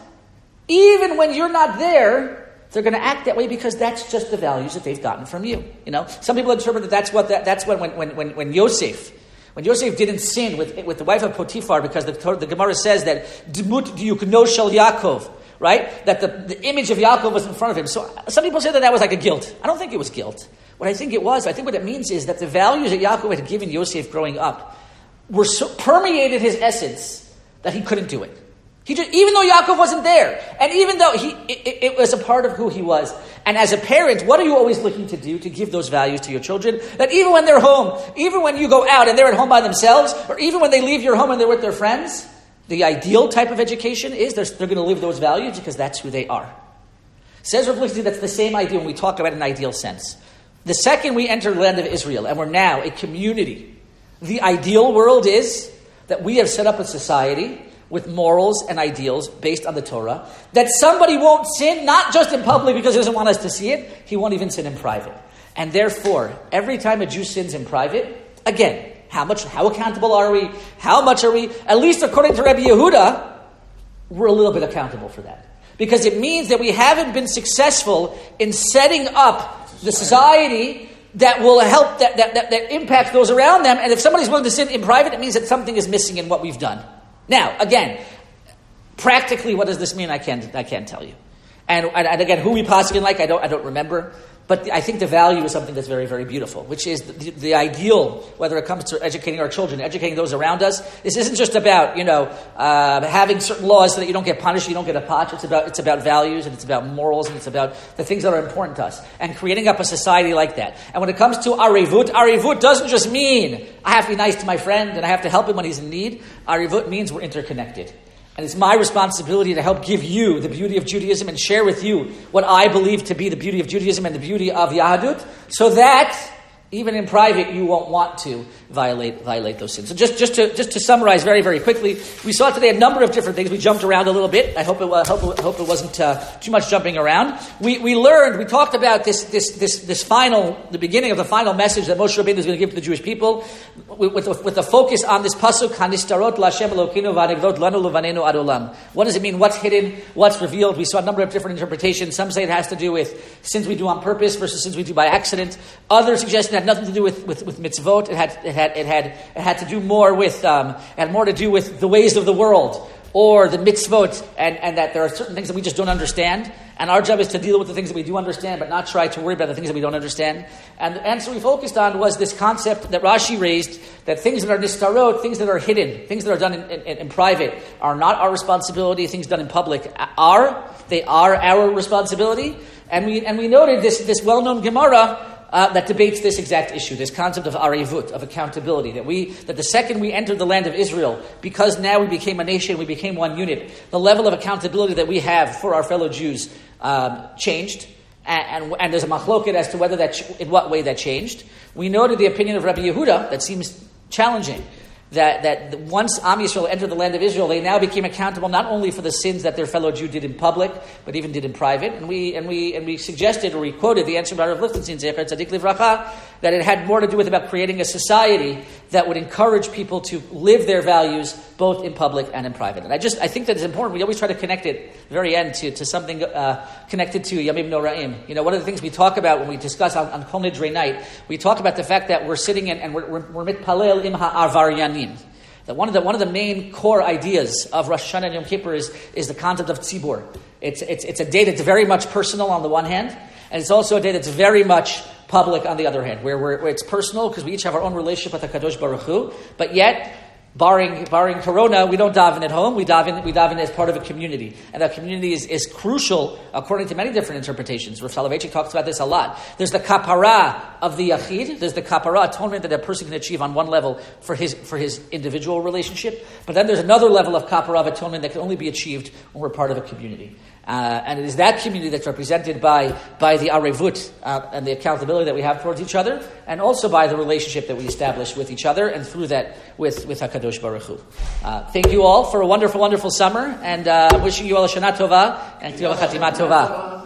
even when you're not there, they're going to act that way because that's just the values that they've gotten from you. You know, some people interpret that that's what that, that's when when when when Yosef, when Yosef didn't sin with with the wife of Potiphar, because the the Gemara says that Dmut Yukno Shel Yaakov, right? That the, the image of Yaakov was in front of him. So some people say that that was like a guilt. I don't think it was guilt. What I think it was, I think what it means is that the values that Yaakov had given Yosef growing up were so permeated his essence that he couldn't do it. He just, even though Yaakov wasn't there, and even though he, it, it was a part of who he was. And as a parent, what are you always looking to do to give those values to your children? That even when they're home, even when you go out and they're at home by themselves, or even when they leave your home and they're with their friends, the ideal type of education is they're, they're going to live those values because that's who they are. Says Rav Lichtenstein, that's the same idea when we talk about an ideal sense. The second we enter the land of Israel, and we're now a community, the ideal world is that we have set up a society with morals and ideals based on the Torah, that somebody won't sin, not just in public because he doesn't want us to see it, he won't even sin in private. And therefore, every time a Jew sins in private, again, how much, how accountable are we? How much are we? At least according to Rabbi Yehuda, we're a little bit accountable for that. Because it means that we haven't been successful in setting up the society that will help, that, that, that, that impacts those around them. And if somebody's willing to sin in private, it means that something is missing in what we've done. Now, again, practically, what does this mean? I can't, I can't tell you. And, and, and again, who we possibly like, I don't, I don't remember. But I think the value is something that's very, very beautiful, which is the, the ideal, whether it comes to educating our children, educating those around us. This isn't just about, you know, uh, having certain laws so that you don't get punished, you don't get a potch. It's about, it's about values, and it's about morals, and it's about the things that are important to us, and creating up a society like that. And when it comes to arivut, arivut doesn't just mean I have to be nice to my friend and I have to help him when he's in need. Arivut means we're interconnected. And it's my responsibility to help give you the beauty of Judaism and share with you what I believe to be the beauty of Judaism and the beauty of Yahadut, so that even in private, you won't want to violate violate those sins. So just, just to just to summarize very, very quickly, we saw today a number of different things. We jumped around a little bit. I hope it uh, hope, hope it wasn't uh, too much jumping around. We we learned, we talked about this this this this final, the beginning of the final message that Moshe Rabbeinu is going to give to the Jewish people, with with, with the focus on this pasuk Hanistarot LaHashem Elokeinu V'Hanegdot Lanu Levanenu Ad Olam. What does it mean? What's hidden? What's revealed? We saw a number of different interpretations. Some say it has to do with sins we do on purpose versus sins we do by accident. Others suggest it had nothing to do with, with, with mitzvot. It had it had it had it had to do more with um, it had more to do with the ways of the world or the mitzvot, and, and that there are certain things that we just don't understand. And our job is to deal with the things that we do understand, but not try to worry about the things that we don't understand. And the answer we focused on was this concept that Rashi raised, that things that are nistarot, things that are hidden, things that are done in, in, in private, are not our responsibility. Things done in public are. They are our responsibility. And we and we noted this, this well-known Gemara Uh, that debates this exact issue, this concept of arevut, of accountability, that we, that the second we entered the land of Israel, because now we became a nation, we became one unit, the level of accountability that we have for our fellow Jews um, changed, and, and, and there's a machloket as to whether that, ch- in what way that changed. We noted the opinion of Rabbi Yehuda that seems challenging, that that once Am Yisrael entered the land of Israel, they now became accountable not only for the sins that their fellow Jew did in public, but even did in private. And we and we and we suggested, or we quoted the answer by Rav Lichtenstein, Zecher Tzadik Livracha, that it had more to do with about creating a society that would encourage people to live their values both in public and in private. And I just I think that it's important. We always try to connect it at the very end to to something uh, connected to Yamim Noraim. You know, one of the things we talk about when we discuss on, on Kol Nidrei night, we talk about the fact that we're sitting in and we're we're, we're mitpalel im ha'avaryanim. That one of the one of the main core ideas of Rosh Hashanah and Yom Kippur is, is the concept of tzibur. It's it's it's a day that's very much personal on the one hand, and it's also a day that's very much public on the other hand, where we're where it's personal because we each have our own relationship with the Kadosh Baruch Hu, but yet, barring barring Corona, we don't daven at home. We daven we daven as part of a community, and that community is, is crucial according to many different interpretations. Rav Soloveitchik talks about this a lot. There's the kapara of the yachid. There's the kapara atonement that a person can achieve on one level for his for his individual relationship. But then there's another level of kapara of atonement that can only be achieved when we're part of a community. Uh, and it is that community that's represented by by the arevut uh, and the accountability that we have towards each other, and also by the relationship that we establish with each other, and through that with with HaKadosh Baruch Hu. Uh, thank you all for a wonderful, wonderful summer, and uh, wishing you all a Shana Tova and Chatima Tova.